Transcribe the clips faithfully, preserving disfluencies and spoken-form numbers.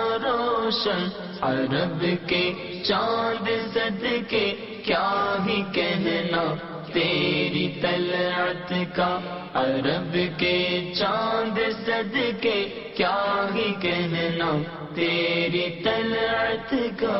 روشن عرب کے چاند صدقے کیا ہی کہنا تیری طلعت کا، عرب کے چاند صدقے کیا ہی کہنا تیری طلعت کا۔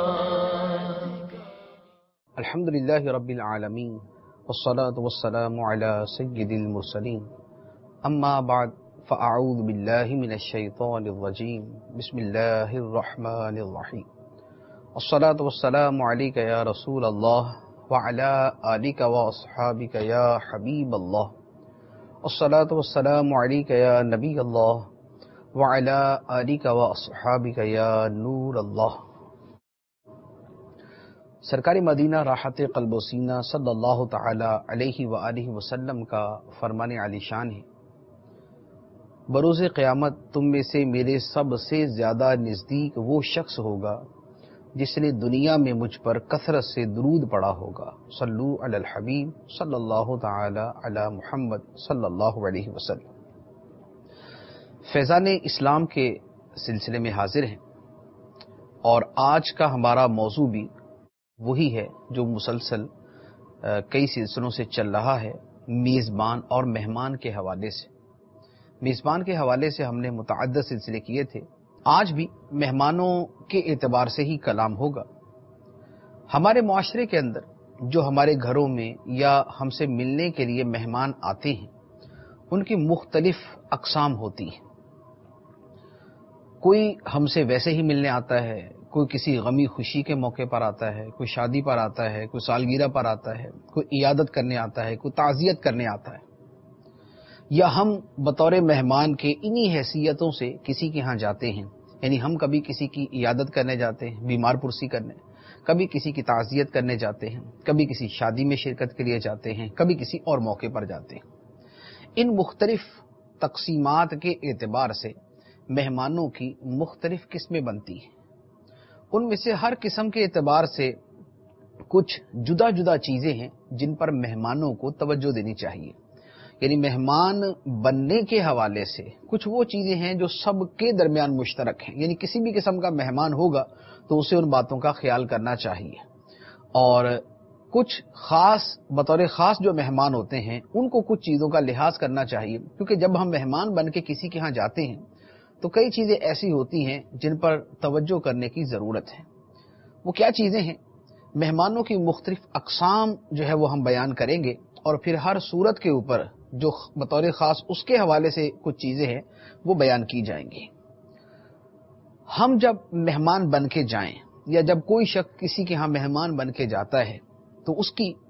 الحمدللہ رب العالمین والصلاة والسلام علی سید المرسلین، اما بعد فاعوذ باللہ من الشیطان الرجیم، بسم اللہ الرحمن الرحیم، والصلاة والسلام علیک یا رسول اللہ وعلی آلک واصحابک یا حبیب اللہ، والصلاة والسلام علیک یا نبی اللہ وعلی آلک واصحابک یا نور اللہ۔ سرکار مدینہ راحت قلب و سینہ صلی اللہ تعالی علیہ وآلہ وسلم کا فرمان عالی شان ہے، بروز قیامت تم میں سے میرے سب سے زیادہ نزدیک وہ شخص ہوگا جس نے دنیا میں مجھ پر کثرت سے درود پڑھا ہوگا۔ صلو علی الحبیب صلی اللہ تعالی علی محمد صلی اللہ علیہ وسلم۔ فیضان اسلام کے سلسلے میں حاضر ہیں، اور آج کا ہمارا موضوع بھی وہی ہے جو مسلسل کئی سلسلوں سے چل رہا ہے، میزبان اور مہمان کے حوالے سے۔ میزبان کے حوالے سے ہم نے متعدد سلسلے کیے تھے، آج بھی مہمانوں کے اعتبار سے ہی کلام ہوگا۔ ہمارے معاشرے کے اندر جو ہمارے گھروں میں یا ہم سے ملنے کے لیے مہمان آتے ہیں، ان کی مختلف اقسام ہوتی ہیں۔ کوئی ہم سے ویسے ہی ملنے آتا ہے، کوئی کسی غمی خوشی کے موقع پر آتا ہے، کوئی شادی پر آتا ہے، کوئی سالگرہ پر آتا ہے، کوئی عیادت کرنے آتا ہے، کوئی تعزیت کرنے آتا ہے، یا ہم بطور مہمان کے انہی حیثیتوں سے کسی کے ہاں جاتے ہیں۔ یعنی ہم کبھی کسی کی عیادت کرنے جاتے ہیں، بیمار پرسی کرنے، کبھی کسی کی تعزیت کرنے جاتے ہیں، کبھی کسی شادی میں شرکت کے لیے جاتے ہیں، کبھی کسی اور موقع پر جاتے ہیں۔ ان مختلف تقسیمات کے اعتبار سے مہمانوں کی مختلف قسمیں بنتی ہیں۔ ان میں سے ہر قسم کے اعتبار سے کچھ جدا جدا چیزیں ہیں جن پر مہمانوں کو توجہ دینی چاہیے۔ یعنی مہمان بننے کے حوالے سے کچھ وہ چیزیں ہیں جو سب کے درمیان مشترک ہیں، یعنی کسی بھی قسم کا مہمان ہوگا تو اسے ان باتوں کا خیال کرنا چاہیے، اور کچھ خاص بطور خاص جو مہمان ہوتے ہیں ان کو کچھ چیزوں کا لحاظ کرنا چاہیے، کیونکہ جب ہم مہمان بن کے کسی کے ہاں جاتے ہیں تو کئی چیزیں ایسی ہوتی ہیں جن پر توجہ کرنے کی ضرورت ہے۔ وہ کیا چیزیں ہیں؟ مہمانوں کی مختلف اقسام جو ہے وہ ہم بیان کریں گے، اور پھر ہر صورت کے اوپر جو بطور خاص اس کے حوالے سے کچھ چیزیں ہیں وہ بیان کی جائیں گی۔ ہم جب مہمان بن کے جائیں، یا جب کوئی شخص کسی کے ہاں مہمان بن کے جاتا ہے، تو اس کی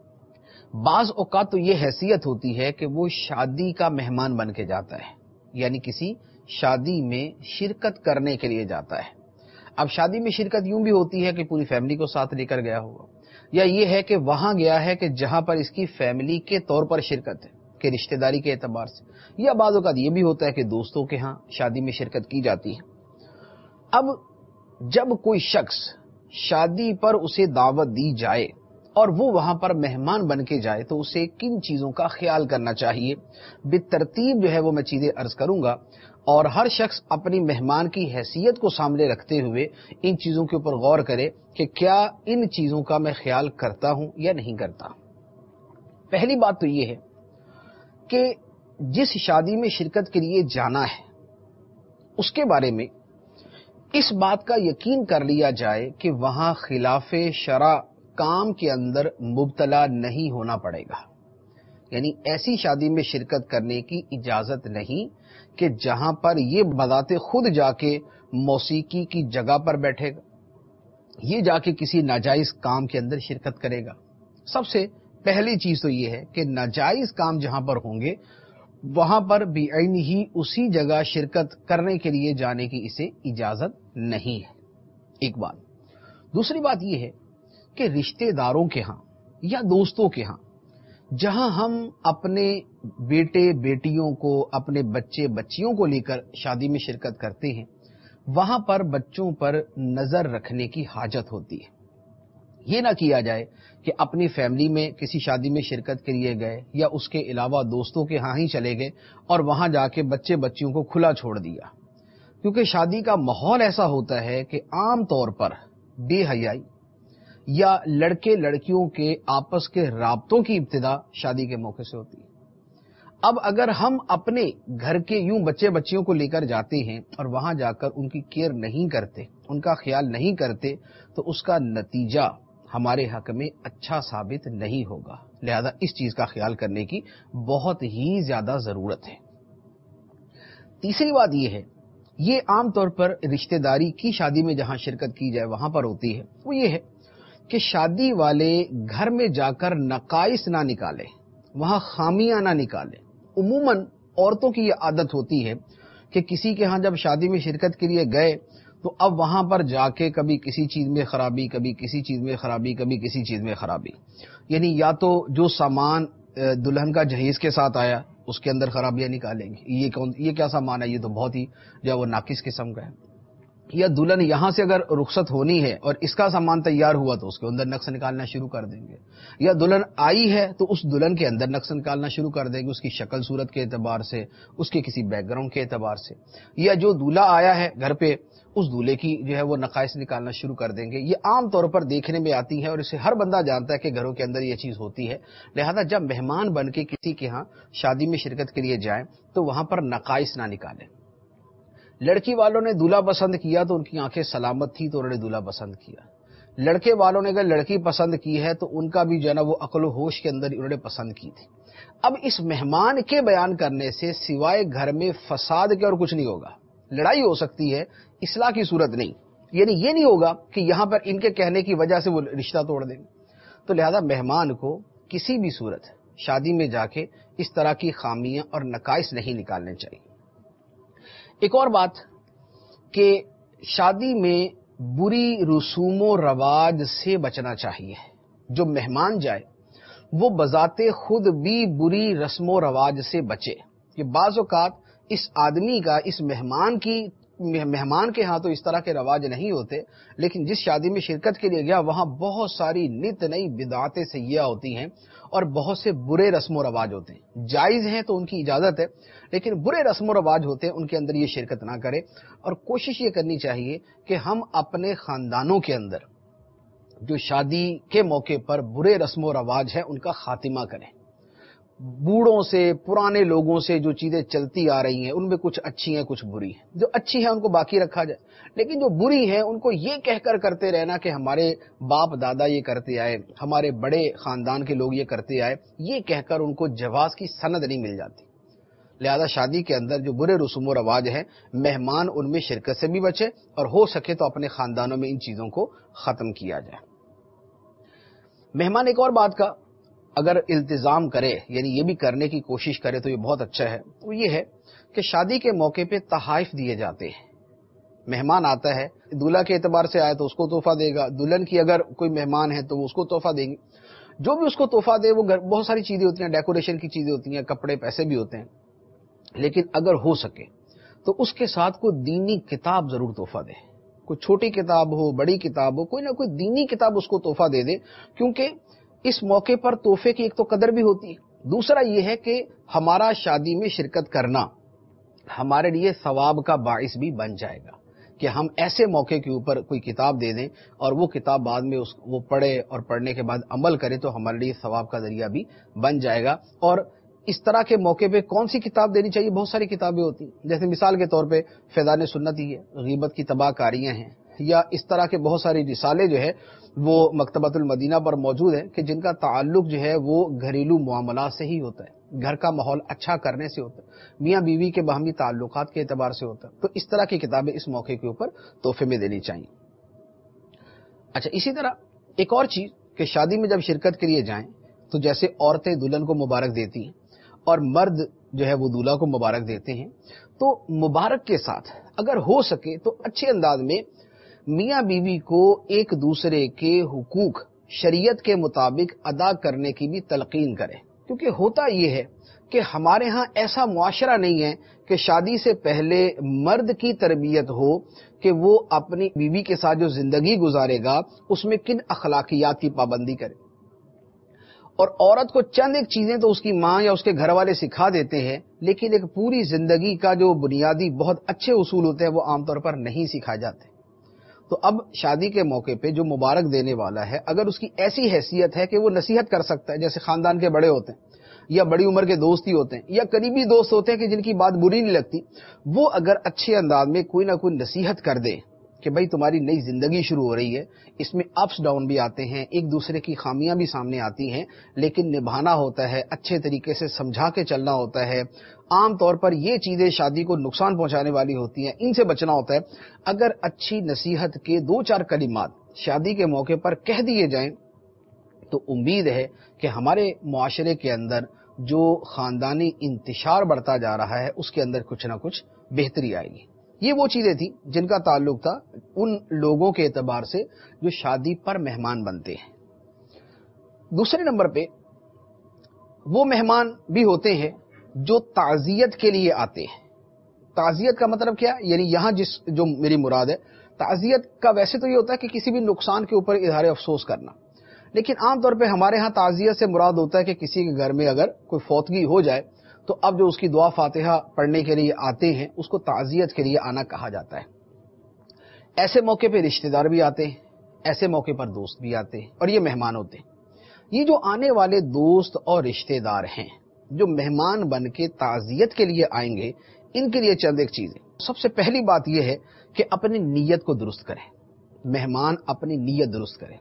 بعض اوقات تو یہ حیثیت ہوتی ہے کہ وہ شادی کا مہمان بن کے جاتا ہے، یعنی کسی شادی میں شرکت کرنے کے لیے جاتا ہے۔ اب شادی میں شرکت یوں بھی ہوتی ہے کہ پوری فیملی کو ساتھ لے کر گیا ہوگا، یا یہ ہے کہ وہاں گیا ہے کہ جہاں پر اس کی فیملی کے طور پر شرکت ہے، کہ رشتہ داری کے اعتبار سے، یا بعض اوقات یہ بھی ہوتا ہے کہ دوستوں کے ہاں شادی میں شرکت کی جاتی ہے۔ اب جب کوئی شخص شادی پر اسے دعوت دی جائے اور وہ وہاں پر مہمان بن کے جائے تو اسے کن چیزوں کا خیال کرنا چاہیے، بالترتیب جو ہے وہ میں چیزیں عرض کروں گا، اور ہر شخص اپنی مہمان کی حیثیت کو سامنے رکھتے ہوئے ان چیزوں کے اوپر غور کرے کہ کیا ان چیزوں کا میں خیال کرتا ہوں یا نہیں کرتا۔ پہلی بات تو یہ ہے کہ جس شادی میں شرکت کے لیے جانا ہے اس کے بارے میں اس بات کا یقین کر لیا جائے کہ وہاں خلاف شرع کام کے اندر مبتلا نہیں ہونا پڑے گا۔ یعنی ایسی شادی میں شرکت کرنے کی اجازت نہیں کہ جہاں پر یہ بذات خود جا کے موسیقی کی جگہ پر بیٹھے گا، یہ جا کے کسی ناجائز کام کے اندر شرکت کرے گا۔ سب سے پہلی چیز تو یہ ہے کہ ناجائز کام جہاں پر ہوں گے وہاں پر بعین ہی اسی جگہ شرکت کرنے کے لیے جانے کی اسے اجازت نہیں ہے، ایک بات۔ دوسری بات یہ ہے کہ رشتہ داروں کے ہاں یا دوستوں کے ہاں جہاں ہم اپنے بیٹے بیٹیوں کو، اپنے بچے بچیوں کو لے کر شادی میں شرکت کرتے ہیں، وہاں پر بچوں پر نظر رکھنے کی حاجت ہوتی ہے۔ یہ نہ کیا جائے کہ اپنی فیملی میں کسی شادی میں شرکت کے لیے گئے یا اس کے علاوہ دوستوں کے ہاں ہی چلے گئے اور وہاں جا کے بچے بچیوں کو کھلا چھوڑ دیا۔ کیونکہ شادی کا ماحول ایسا ہوتا ہے کہ عام طور پر بے حیائی یا لڑکے لڑکیوں کے آپس کے رابطوں کی ابتدا شادی کے موقع سے ہوتی ہے۔ اب اگر ہم اپنے گھر کے یوں بچے بچیوں کو لے کر جاتے ہیں اور وہاں جا کر ان کی کیئر نہیں کرتے، ان کا خیال نہیں کرتے، تو اس کا نتیجہ ہمارے حق میں اچھا ثابت نہیں ہوگا۔ لہذا اس چیز کا خیال کرنے کی بہت ہی زیادہ ضرورت ہے۔ تیسری بات یہ ہے، یہ عام طور پر رشتہ داری کی شادی میں جہاں شرکت کی جائے وہاں پر ہوتی ہے، وہ یہ ہے کہ شادی والے گھر میں جا کر نقائص نہ نکالے، وہاں خامیاں نہ نکالے۔ عموماً عورتوں کی یہ عادت ہوتی ہے کہ کسی کے ہاں جب شادی میں شرکت کے لیے گئے تو اب وہاں پر جا کے کبھی کسی چیز میں خرابی، کبھی کسی چیز میں خرابی، کبھی کسی چیز میں خرابی، یعنی یا تو جو سامان دلہن کا جہیز کے ساتھ آیا اس کے اندر خرابیاں نکالیں گے، یہ کون یہ کیا سامان ہے، یہ تو بہت ہی جو ہے وہ ناقص قسم کا ہے، یا دلہن یہاں سے اگر رخصت ہونی ہے اور اس کا سامان تیار ہوا تو اس کے اندر نقص نکالنا شروع کر دیں گے، یا دلہن آئی ہے تو اس دلہن کے اندر نقص نکالنا شروع کر دیں گے، اس کی شکل صورت کے اعتبار سے، اس کے کسی بیک گراؤنڈ کے اعتبار سے، یا جو دولہا آیا ہے گھر پہ اس دولہے کی جو ہے وہ نقائص نکالنا شروع کر دیں گے۔ یہ عام طور پر دیکھنے میں آتی ہے اور اسے ہر بندہ جانتا ہے کہ گھروں کے اندر یہ چیز ہوتی ہے۔ لہذا جب مہمان بن کے کسی کے ہاں شادی میں شرکت کے لیے جائیں تو وہاں پر نقائص نہ نکالیں۔ لڑکی والوں نے دولہا پسند کیا تو ان کی آنکھیں سلامت تھی تو انہوں نے دولہا پسند کیا، لڑکے والوں نے اگر لڑکی پسند کی ہے تو ان کا بھی جو ہے نا وہ عقل و ہوش کے اندر انہوں نے پسند کی تھی۔ اب اس مہمان کے بیان کرنے سے سوائے گھر میں فساد کے اور کچھ نہیں ہوگا، لڑائی ہو سکتی ہے، اصلاح کی صورت نہیں، یعنی یہ نہیں ہوگا کہ یہاں پر ان کے کہنے کی وجہ سے وہ رشتہ توڑ دیں گے۔ تو لہذا مہمان کو کسی بھی صورت شادی میں جا کے اس طرح کی خامیاں اور نقائص نہیں نکالنے چاہیے۔ ایک اور بات کہ شادی میں بری رسوم و رواج سے بچنا چاہیے۔ جو مہمان جائے وہ بذات خود بھی بری رسم و رواج سے بچے۔ کہ بعض اوقات اس آدمی کا، اس مہمان کی مہمان کے ہاں تو اس طرح کے رواج نہیں ہوتے، لیکن جس شادی میں شرکت کے لیے گیا وہاں بہت ساری نت نئی بدعتیں سیاح ہوتی ہیں اور بہت سے برے رسم و رواج ہوتے ہیں۔ جائز ہیں تو ان کی اجازت ہے، لیکن برے رسم و رواج ہوتے ہیں، ان کے اندر یہ شرکت نہ کرے، اور کوشش یہ کرنی چاہیے کہ ہم اپنے خاندانوں کے اندر جو شادی کے موقع پر برے رسم و رواج ہیں ان کا خاتمہ کریں۔ بوڑھوں سے، پرانے لوگوں سے جو چیزیں چلتی آ رہی ہیں ان میں کچھ اچھی ہیں کچھ بری ہیں، جو اچھی ہیں ان کو باقی رکھا جائے، لیکن جو بری ہیں ان کو یہ کہہ کر کرتے رہنا کہ ہمارے باپ دادا یہ کرتے آئے، ہمارے بڑے خاندان کے لوگ یہ کرتے آئے، یہ کہہ کر ان کو جواز کی سند نہیں مل جاتی۔ لہذا شادی کے اندر جو برے رسوم و رواج ہیں مہمان ان میں شرکت سے بھی بچے، اور ہو سکے تو اپنے خاندانوں میں ان چیزوں کو ختم کیا جائے۔ مہمان ایک اور بات کا اگر التزام کرے، یعنی یہ بھی کرنے کی کوشش کرے تو یہ بہت اچھا ہے، وہ یہ ہے کہ شادی کے موقع پہ تحائف دیے جاتے ہیں۔ مہمان آتا ہے، دولہا کے اعتبار سے آیا تو اس کو تحفہ دے گا، دلہن کی اگر کوئی مہمان ہے تو وہ اس کو تحفہ دیں گے، جو بھی اس کو تحفہ دے وہ بہت ساری چیزیں ہوتی ہیں، ڈیکوریشن کی چیزیں ہوتی ہیں، کپڑے پیسے بھی ہوتے ہیں، لیکن اگر ہو سکے تو اس کے ساتھ کوئی دینی کتاب ضرور تحفہ دے، کوئی چھوٹی کتاب ہو بڑی کتاب ہو، کوئی نہ کوئی دینی کتاب اس کو تحفہ دے دے، کیونکہ اس موقع پر تحفے کی ایک تو قدر بھی ہوتی ہے، دوسرا یہ ہے کہ ہمارا شادی میں شرکت کرنا ہمارے لیے ثواب کا باعث بھی بن جائے گا کہ ہم ایسے موقع کے اوپر کوئی کتاب دے دیں اور وہ کتاب بعد میں اس وہ پڑھے اور پڑھنے کے بعد عمل کرے تو ہمارے لیے ثواب کا ذریعہ بھی بن جائے گا۔ اور اس طرح کے موقع پہ کون سی کتاب دینی چاہیے؟ بہت ساری کتابیں ہوتی ہیں، جیسے مثال کے طور پہ فیضان سنت ہی ہے، غیبت کی تباہ کاریاں ہیں، یا اس طرح کے بہت ساری رسالے جو ہے وہ مکتبۃ المدینہ پر موجود ہیں کہ جن کا تعلق جو ہے وہ گھریلو معاملات سے ہی ہوتا ہے، گھر کا ماحول اچھا کرنے سے ہوتا ہے، میاں بیوی کے باہمی تعلقات کے اعتبار سے ہوتا ہے، تو اس طرح کی کتابیں اس موقع کے اوپر تحفے میں دینی چاہیے۔ اچھا، اسی طرح ایک اور چیز کہ شادی میں جب شرکت کے لیے جائیں تو جیسے عورتیں دلہن کو مبارک دیتی ہیں اور مرد جو ہے وہ دولہا کو مبارک دیتے ہیں، تو مبارک کے ساتھ اگر ہو سکے تو اچھے انداز میں میاں بیوی کو ایک دوسرے کے حقوق شریعت کے مطابق ادا کرنے کی بھی تلقین کرے، کیونکہ ہوتا یہ ہے کہ ہمارے ہاں ایسا معاشرہ نہیں ہے کہ شادی سے پہلے مرد کی تربیت ہو کہ وہ اپنی بیوی کے ساتھ جو زندگی گزارے گا اس میں کن اخلاقیات کی پابندی کرے، اور عورت کو چند ایک چیزیں تو اس کی ماں یا اس کے گھر والے سکھا دیتے ہیں، لیکن ایک پوری زندگی کا جو بنیادی بہت اچھے اصول ہوتے ہیں وہ عام طور پر نہیں سکھائے جاتے۔ تو اب شادی کے موقع پہ جو مبارک دینے والا ہے، اگر اس کی ایسی حیثیت ہے کہ وہ نصیحت کر سکتا ہے، جیسے خاندان کے بڑے ہوتے ہیں یا بڑی عمر کے دوست ہی ہوتے ہیں یا قریبی دوست ہوتے ہیں کہ جن کی بات بری نہیں لگتی، وہ اگر اچھے انداز میں کوئی نہ کوئی نصیحت کر دے کہ بھائی تمہاری نئی زندگی شروع ہو رہی ہے، اس میں اپس ڈاؤن بھی آتے ہیں، ایک دوسرے کی خامیاں بھی سامنے آتی ہیں، لیکن نبھانا ہوتا ہے، اچھے طریقے سے سمجھا کے چلنا ہوتا ہے۔ عام طور پر یہ چیزیں شادی کو نقصان پہنچانے والی ہوتی ہیں، ان سے بچنا ہوتا ہے۔ اگر اچھی نصیحت کے دو چار کلمات شادی کے موقع پر کہہ دیے جائیں تو امید ہے کہ ہمارے معاشرے کے اندر جو خاندانی انتشار بڑھتا جا رہا ہے اس کے اندر کچھ نہ کچھ بہتری آئے گی۔ یہ وہ چیزیں تھیں جن کا تعلق تھا ان لوگوں کے اعتبار سے جو شادی پر مہمان بنتے ہیں۔ دوسرے نمبر پہ وہ مہمان بھی ہوتے ہیں جو تعزیت کے لیے آتے ہیں۔ تعزیت کا مطلب کیا؟ یعنی یہاں جس جو میری مراد ہے، تعزیت کا ویسے تو یہ ہوتا ہے کہ کسی بھی نقصان کے اوپر اظہار افسوس کرنا، لیکن عام طور پہ ہمارے ہاں تعزیت سے مراد ہوتا ہے کہ کسی کے گھر میں اگر کوئی فوتگی ہو جائے تو اب جو اس کی دعا فاتحہ پڑھنے کے لیے آتے ہیں اس کو تعزیت کے لیے آنا کہا جاتا ہے۔ ایسے موقع پہ رشتہ دار بھی آتے ہیں، ایسے موقع پر دوست بھی آتے ہیں، اور یہ مہمان ہوتے ہیں۔ یہ جو آنے والے دوست اور رشتہ دار ہیں جو مہمان بن کے تعزیت کے لیے آئیں گے، ان کے لیے چند ایک چیزیں۔ سب سے پہلی بات یہ ہے کہ اپنی نیت کو درست کریں۔ مہمان اپنی نیت درست کریں۔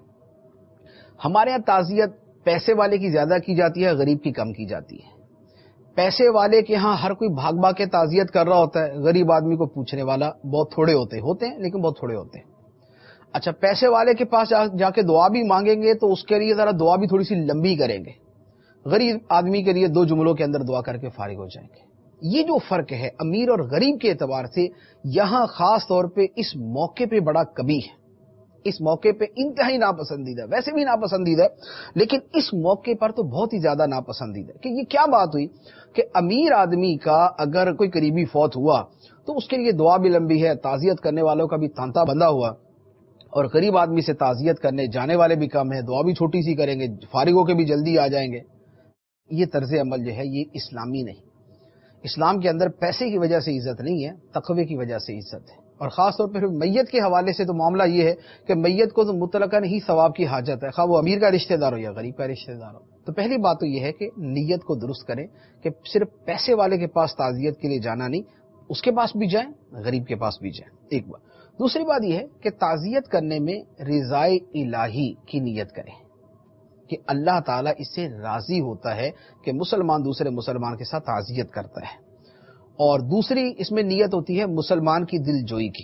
ہمارے یہاں تعزیت پیسے والے کی زیادہ کی جاتی ہے، غریب کی کم کی جاتی ہے۔ پیسے والے کے ہاں ہر کوئی بھاگ بھاگ کے تعزیت کر رہا ہوتا ہے، غریب آدمی کو پوچھنے والا بہت تھوڑے ہوتے ہیں ہوتے ہیں لیکن بہت تھوڑے ہوتے ہیں۔ اچھا، پیسے والے کے پاس جا, جا کے دعا بھی مانگیں گے تو اس کے لیے ذرا دعا بھی تھوڑی سی لمبی کریں گے، غریب آدمی کے لیے دو جملوں کے اندر دعا کر کے فارغ ہو جائیں گے۔ یہ جو فرق ہے امیر اور غریب کے اعتبار سے یہاں خاص طور پہ اس موقع پہ بڑا کبھی ہے، اس موقع پہ انتہائی ناپسندیدہ، ویسے بھی ناپسندیدہ لیکن اس موقع پر تو بہت ہی زیادہ ناپسندیدہ کہ یہ کیا بات ہوئی کہ امیر آدمی کا اگر کوئی قریبی فوت ہوا تو اس کے لیے دعا بھی لمبی ہے، تعزیت کرنے والوں کا بھی تانتا بندھا ہوا، اور غریب آدمی سے تعزیت کرنے جانے والے بھی کم ہیں، دعا بھی چھوٹی سی کریں گے، فارغ ہو کے بھی جلدی آ جائیں گے۔ یہ طرز عمل جو ہے یہ اسلامی نہیں۔ اسلام کے اندر پیسے کی وجہ سے عزت نہیں ہے، تقوی کی وجہ سے عزت ہے۔ اور خاص طور پر میت کے حوالے سے تو معاملہ یہ ہے کہ میت کو تو مطلقاً ہی ثواب کی حاجت ہے، خواہ وہ امیر کا رشتہ دار ہو یا غریب کا رشتہ دار ہو۔ تو پہلی بات تو یہ ہے کہ نیت کو درست کریں کہ صرف پیسے والے کے پاس تعزیت کے لیے جانا نہیں، اس کے پاس بھی جائیں، غریب کے پاس بھی جائیں، ایک بات۔ دوسری بات یہ ہے کہ تعزیت کرنے میں رضائے الہی کی نیت کریں کہ اللہ تعالیٰ اس سے راضی ہوتا ہے کہ مسلمان دوسرے مسلمان کے ساتھ تعزیت کرتا ہے۔ اور دوسری اس میں نیت ہوتی ہے مسلمان کی دل جوئی کی،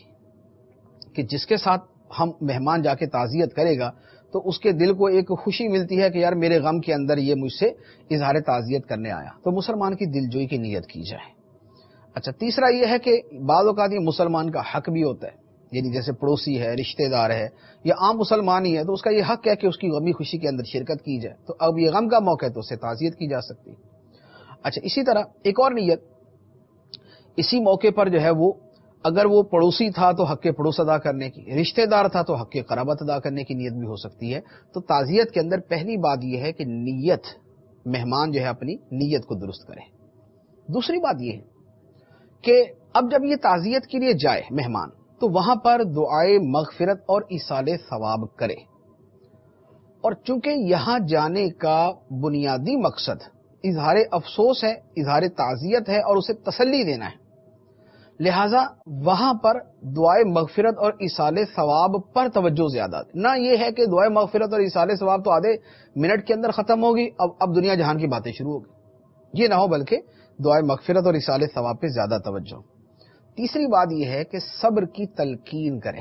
کہ جس کے ساتھ ہم مہمان جا کے تعزیت کرے گا تو اس کے دل کو ایک خوشی ملتی ہے کہ یار میرے غم کے اندر یہ مجھ سے اظہار تعزیت کرنے آیا، تو مسلمان کی دل جوئی کی نیت کی جائے۔ اچھا، تیسرا یہ ہے کہ بعض اوقات یہ مسلمان کا حق بھی ہوتا ہے، یعنی جیسے پڑوسی ہے، رشتہ دار ہے یا عام مسلمان ہی ہے تو اس کا یہ حق ہے کہ اس کی غمی خوشی کے اندر شرکت کی جائے، تو اب یہ غم کا موقع ہے تو اس سے تعزیت کی جا سکتی ہے۔ اچھا، اسی طرح ایک اور نیت اسی موقع پر جو ہے وہ اگر وہ پڑوسی تھا تو حق پڑوس ادا کرنے کی، رشتہ دار تھا تو حق قرابت ادا کرنے کی نیت بھی ہو سکتی ہے۔ تو تعزیت کے اندر پہلی بات یہ ہے کہ نیت، مہمان جو ہے اپنی نیت کو درست کرے۔ دوسری بات یہ ہے کہ اب جب یہ تعزیت کے لیے جائے مہمان تو وہاں پر دعائے مغفرت اور ایصال ثواب کرے، اور چونکہ یہاں جانے کا بنیادی مقصد اظہار افسوس ہے، اظہار تعزیت ہے اور اسے تسلی دینا ہے، لہٰذا وہاں پر دعائے مغفرت اور ایصال ثواب پر توجہ زیادہ دے۔ نہ یہ ہے کہ دعائے مغفرت اور ایصال ثواب تو آدھے منٹ کے اندر ختم ہوگی، اب اب دنیا جہان کی باتیں شروع ہوگی، یہ نہ ہو، بلکہ دعائے مغفرت اور ایصال ثواب پہ زیادہ توجہ۔ تیسری بات یہ ہے کہ صبر کی تلقین کرے،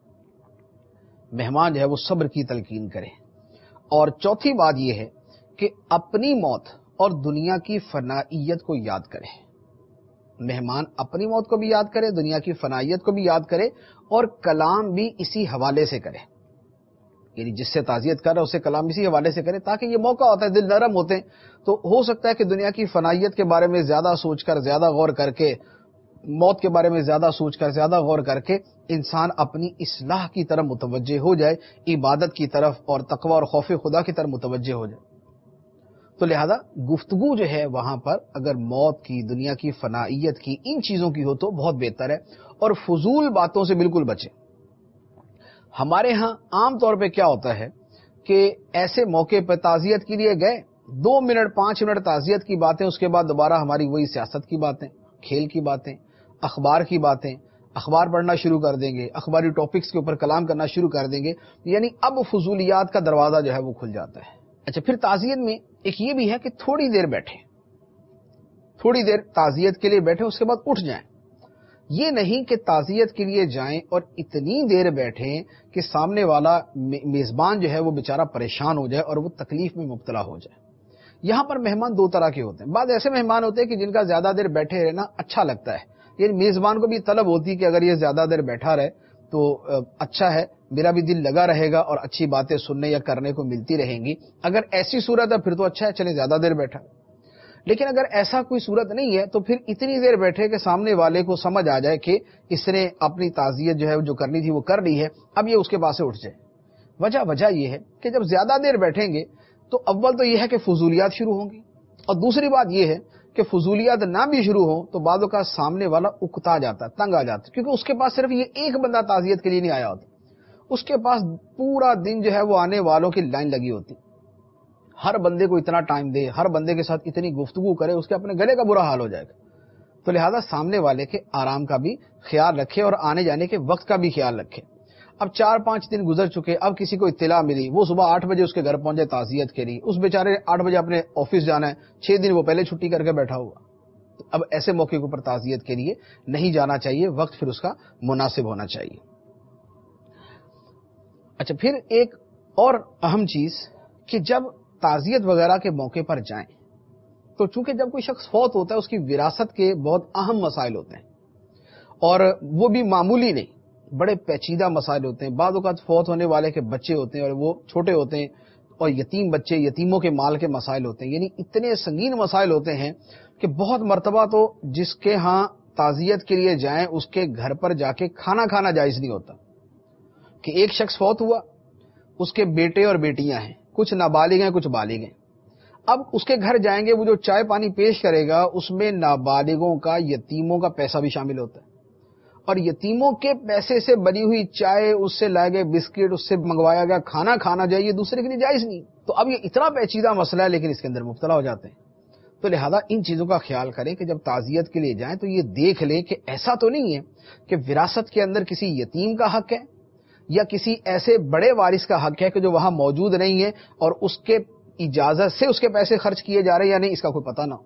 مہمان جو ہے وہ صبر کی تلقین کرے۔ اور چوتھی بات یہ ہے کہ اپنی موت اور دنیا کی فنائیت کو یاد کرے، مہمان اپنی موت کو بھی یاد کرے، دنیا کی فنائیت کو بھی یاد کرے، اور کلام بھی اسی حوالے سے کرے، یعنی جس سے تعزیت کر رہا ہے اسے کلام اسی حوالے سے کرے، تاکہ یہ موقع ہوتا ہے، دل نرم ہوتے ہیں، تو ہو سکتا ہے کہ دنیا کی فنائیت کے بارے میں زیادہ سوچ کر، زیادہ غور کر کے، موت کے بارے میں زیادہ سوچ کر، زیادہ غور کر کے انسان اپنی اصلاح کی طرف متوجہ ہو جائے، عبادت کی طرف اور تقوی اور خوف خدا کی طرف متوجہ ہو جائے۔ تو لہذا گفتگو جو ہے وہاں پر اگر موت کی، دنیا کی فنائیت کی، ان چیزوں کی ہو تو بہت بہتر ہے، اور فضول باتوں سے بالکل بچیں۔ ہمارے ہاں عام طور پہ کیا ہوتا ہے کہ ایسے موقع پہ تعزیت کے لیے گئے، دو منٹ پانچ منٹ تعزیت کی باتیں، اس کے بعد دوبارہ ہماری وہی سیاست کی باتیں، کھیل کی باتیں، اخبار کی باتیں، اخبار پڑھنا شروع کر دیں گے، اخباری ٹاپکس کے اوپر کلام کرنا شروع کر دیں گے، یعنی اب فضولیات کا دروازہ جو ہے وہ کھل جاتا ہے۔ اچھا، پھر تعزیت میں ایک یہ بھی ہے کہ تھوڑی دیر بیٹھیں، تھوڑی دیر تعزیت کے لیے بیٹھیں، اس کے بعد اٹھ جائیں۔ یہ نہیں کہ تعزیت کے لیے جائیں اور اتنی دیر بیٹھیں کہ سامنے والا میزبان جو ہے وہ بیچارہ پریشان ہو جائے اور وہ تکلیف میں مبتلا ہو جائے۔ یہاں پر مہمان دو طرح کے ہوتے ہیں، بعض ایسے مہمان ہوتے ہیں کہ جن کا زیادہ دیر بیٹھے رہنا اچھا لگتا ہے، یعنی میزبان کو بھی طلب ہوتی ہے کہ اگر یہ زیادہ دیر بیٹھا رہے تو اچھا ہے، میرا بھی دل لگا رہے گا اور اچھی باتیں سننے یا کرنے کو ملتی رہیں گی۔ اگر ایسی صورت ہے پھر تو اچھا ہے، چلے زیادہ دیر بیٹھا۔ لیکن اگر ایسا کوئی صورت نہیں ہے تو پھر اتنی دیر بیٹھے کہ سامنے والے کو سمجھ آ جائے کہ اس نے اپنی تعزیت جو ہے جو کرنی تھی وہ کر لی ہے، اب یہ اس کے پاس سے اٹھ جائے۔ وجہ وجہ یہ ہے کہ جب زیادہ دیر بیٹھیں گے تو اول تو یہ ہے کہ فضولیات شروع ہوں گی، اور دوسری بات یہ ہے کہ فضولیات نہ بھی شروع ہوں تو بعضوں کا سامنے والا اکتا جاتا ہے، تنگ آ جاتا ہے، کیونکہ اس کے پاس صرف یہ ایک بندہ تعزیت کے لیے نہیں آیا ہوتا، اس کے پاس پورا دن جو ہے وہ آنے والوں کی لائن لگی ہوتی، ہر بندے کو اتنا ٹائم دے، ہر بندے کے ساتھ اتنی گفتگو کرے، اس کے اپنے گلے کا برا حال ہو جائے گا۔ تو لہذا سامنے والے کے آرام کا بھی خیال رکھے اور آنے جانے کے وقت کا بھی خیال رکھے۔ اب چار پانچ دن گزر چکے، اب کسی کو اطلاع ملی، وہ صبح آٹھ بجے اس کے گھر پہنچے تعزیت کے لیے، اس بیچارے آٹھ بجے اپنے آفس جانا ہے، چھ دن وہ پہلے چھٹی کر کے بیٹھا ہوا۔ اب ایسے موقع کے اوپر تعزیت کے لیے نہیں جانا چاہیے، وقت پھر اس کا مناسب ہونا چاہیے۔ اچھا، پھر ایک اور اہم چیز کہ جب تعزیت وغیرہ کے موقع پر جائیں تو چونکہ جب کوئی شخص فوت ہوتا ہے اس کی وراثت کے بہت اہم مسائل ہوتے ہیں، اور وہ بھی معمولی نہیں، بڑے پیچیدہ مسائل ہوتے ہیں۔ بعض اوقات فوت ہونے والے کے بچے ہوتے ہیں اور وہ چھوٹے ہوتے ہیں، اور یتیم بچے، یتیموں کے مال کے مسائل ہوتے ہیں، یعنی اتنے سنگین مسائل ہوتے ہیں کہ بہت مرتبہ تو جس کے ہاں تعزیت کے لیے جائیں اس کے گھر پر جا کے کھانا کھانا جائز نہیں ہوتا، کہ ایک شخص فوت ہوا، اس کے بیٹے اور بیٹیاں ہیں، کچھ نابالغ ہیں کچھ بالغ ہیں، اب اس کے گھر جائیں گے، وہ جو چائے پانی پیش کرے گا اس میں نابالغوں کا، یتیموں کا پیسہ بھی شامل ہوتا ہے، اور یتیموں کے پیسے سے بنی ہوئی چائے، اس سے لائے گئے بسکٹ، اس سے منگوایا گیا کھانا کھانا جائے، یہ دوسرے کے لیے جائز نہیں۔ تو اب یہ اتنا پیچیدہ مسئلہ ہے لیکن اس کے اندر مبتلا ہو جاتے ہیں۔ تو لہذا ان چیزوں کا خیال کریں کہ جب تعزیت کے لیے جائیں تو یہ دیکھ لیں کہ ایسا تو نہیں ہے کہ وراثت کے اندر کسی یتیم کا حق ہے یا کسی ایسے بڑے وارث کا حق ہے کہ جو وہاں موجود نہیں ہے اور اس کے اجازت سے اس کے پیسے خرچ کیے جا رہے ہیں یا نہیں، اس کا کوئی پتہ نہ ہو۔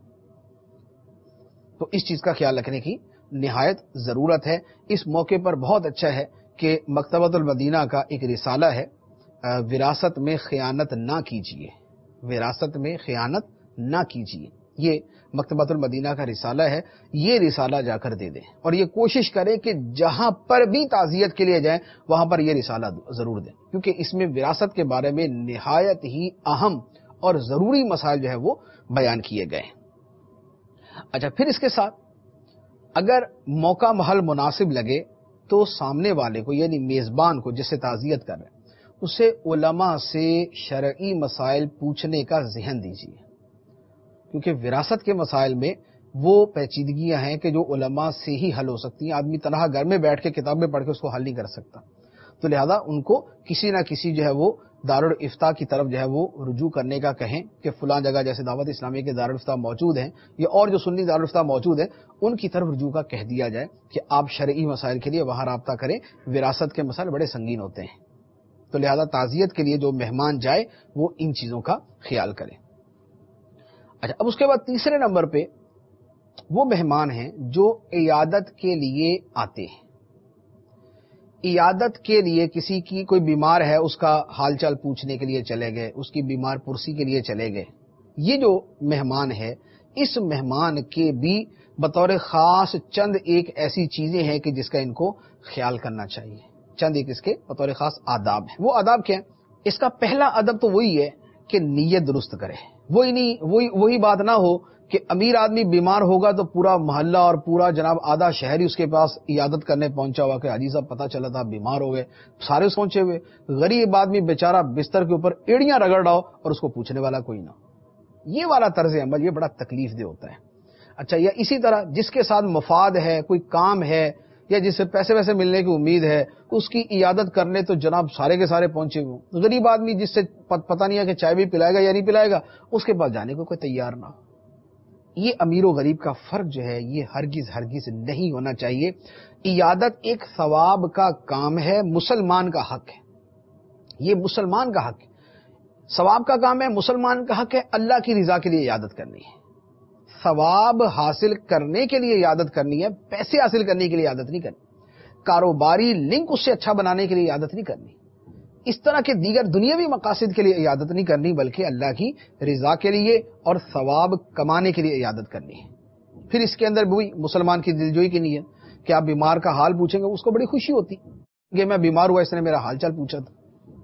تو اس چیز کا خیال رکھنے کی نہایت ضرورت ہے۔ اس موقع پر بہت اچھا ہے کہ مکتبۃ المدینہ کا ایک رسالہ ہے، وراثت میں خیانت نہ کیجیے، وراثت میں خیانت نہ کیجیے، یہ مکتبۃ المدینہ کا رسالہ ہے، یہ رسالہ جا کر دے دیں، اور یہ کوشش کریں کہ جہاں پر بھی تعزیت کے لیے جائیں وہاں پر یہ رسالہ ضرور دیں، کیونکہ اس میں وراثت کے بارے میں نہایت ہی اہم اور ضروری مسائل جو ہے وہ بیان کیے گئے ہیں۔ اچھا، پھر اس کے ساتھ اگر موقع محل مناسب لگے تو سامنے والے کو یعنی میزبان کو جس سے تعزیت کر رہے ہیں اسے علماء سے شرعی مسائل پوچھنے کا ذہن دیجیے، کیونکہ وراثت کے مسائل میں وہ پیچیدگیاں ہیں کہ جو علماء سے ہی حل ہو سکتی ہیں، آدمی تنہا گھر میں بیٹھ کے کتابیں پڑھ کے اس کو حل نہیں کر سکتا، تو لہذا ان کو کسی نہ کسی جو ہے وہ دارالفتاء کی طرف جو ہے وہ رجوع کرنے کا کہیں کہ فلاں جگہ جیسے دعوت اسلامی کے دارالفتاء موجود ہیں یا اور جو سنی دارالفتاء موجود ہیں ان کی طرف رجوع کا کہہ دیا جائے کہ آپ شرعی مسائل کے لیے وہاں رابطہ کریں، وراثت کے مسائل بڑے سنگین ہوتے ہیں، تو لہذا تعزیت کے لیے جو مہمان جائے وہ ان چیزوں کا خیال کرے۔ اچھا، اب اس کے بعد تیسرے نمبر پہ وہ مہمان ہیں جو عیادت کے لیے آتے ہیں، عیادت کے لیے کسی کی کوئی بیمار ہے اس کا حال چال پوچھنے کے لیے چلے گئے، اس کی بیمار پرسی کے لیے چلے گئے، یہ جو مہمان ہے اس مہمان کے بھی بطور خاص چند ایک ایسی چیزیں ہیں کہ جس کا ان کو خیال کرنا چاہیے، چند ایک اس کے بطور خاص آداب ہیں۔ وہ آداب کیا ہیں؟ اس کا پہلا ادب تو وہی ہے کہ نیت درست کرے، وہی نہیں وہی وہی بات نہ ہو کہ امیر آدمی بیمار ہوگا تو پورا محلہ اور پورا جناب آدھا شہر ہی اس کے پاس عیادت کرنے پہنچا ہوا کہ حاجی صاحب پتہ چلا تھا بیمار ہو گئے، سارے اس پہنچے ہوئے، غریب آدمی بیچارہ بستر کے اوپر ایڑیاں رگڑ رہا ہو اور اس کو پوچھنے والا کوئی نہ، یہ والا طرز عمل یہ بڑا تکلیف دہ ہوتا ہے. اچھا، یا اسی طرح جس کے ساتھ مفاد ہے، کوئی کام ہے یا جس سے پیسے ویسے ملنے کی امید ہے، اس کی عیادت کرنے تو جناب سارے کے سارے پہنچے ہوئے. غریب آدمی جس سے پتہ نہیں ہے کہ چائے بھی پلائے گا یا نہیں پلائے گا، اس کے پاس جانے کو کوئی تیار نہ ہو. یہ امیر و غریب کا فرق جو ہے یہ ہرگز ہرگز نہیں ہونا چاہیے. عیادت ایک ثواب کا کام ہے، مسلمان کا حق ہے. یہ مسلمان کا حق ہے، ثواب کا کام ہے، مسلمان کا حق ہے. اللہ کی رضا کے لیے عیادت کرنی ہے، ثواب حاصل کرنے کے لیے عیادت کرنی ہے، پیسے حاصل کرنے کے لیے عیادت نہیں کرنی، کاروباری لنک اس سے اچھا بنانے کے لیے عیادت نہیں کرنی، اس طرح کے دیگر دنیاوی مقاصد کے لیے عیادت نہیں کرنی، بلکہ اللہ کی رضا کے لیے اور ثواب کمانے کے لیے عیادت کرنی ہے. پھر اس کے اندر بھی مسلمان کی دلجوئی کی نیت کہ آپ بیمار کا حال پوچھیں گے، اس کو بڑی خوشی ہوتی کہ میں بیمار ہوا، اس نے میرا حال چال پوچھا تھا.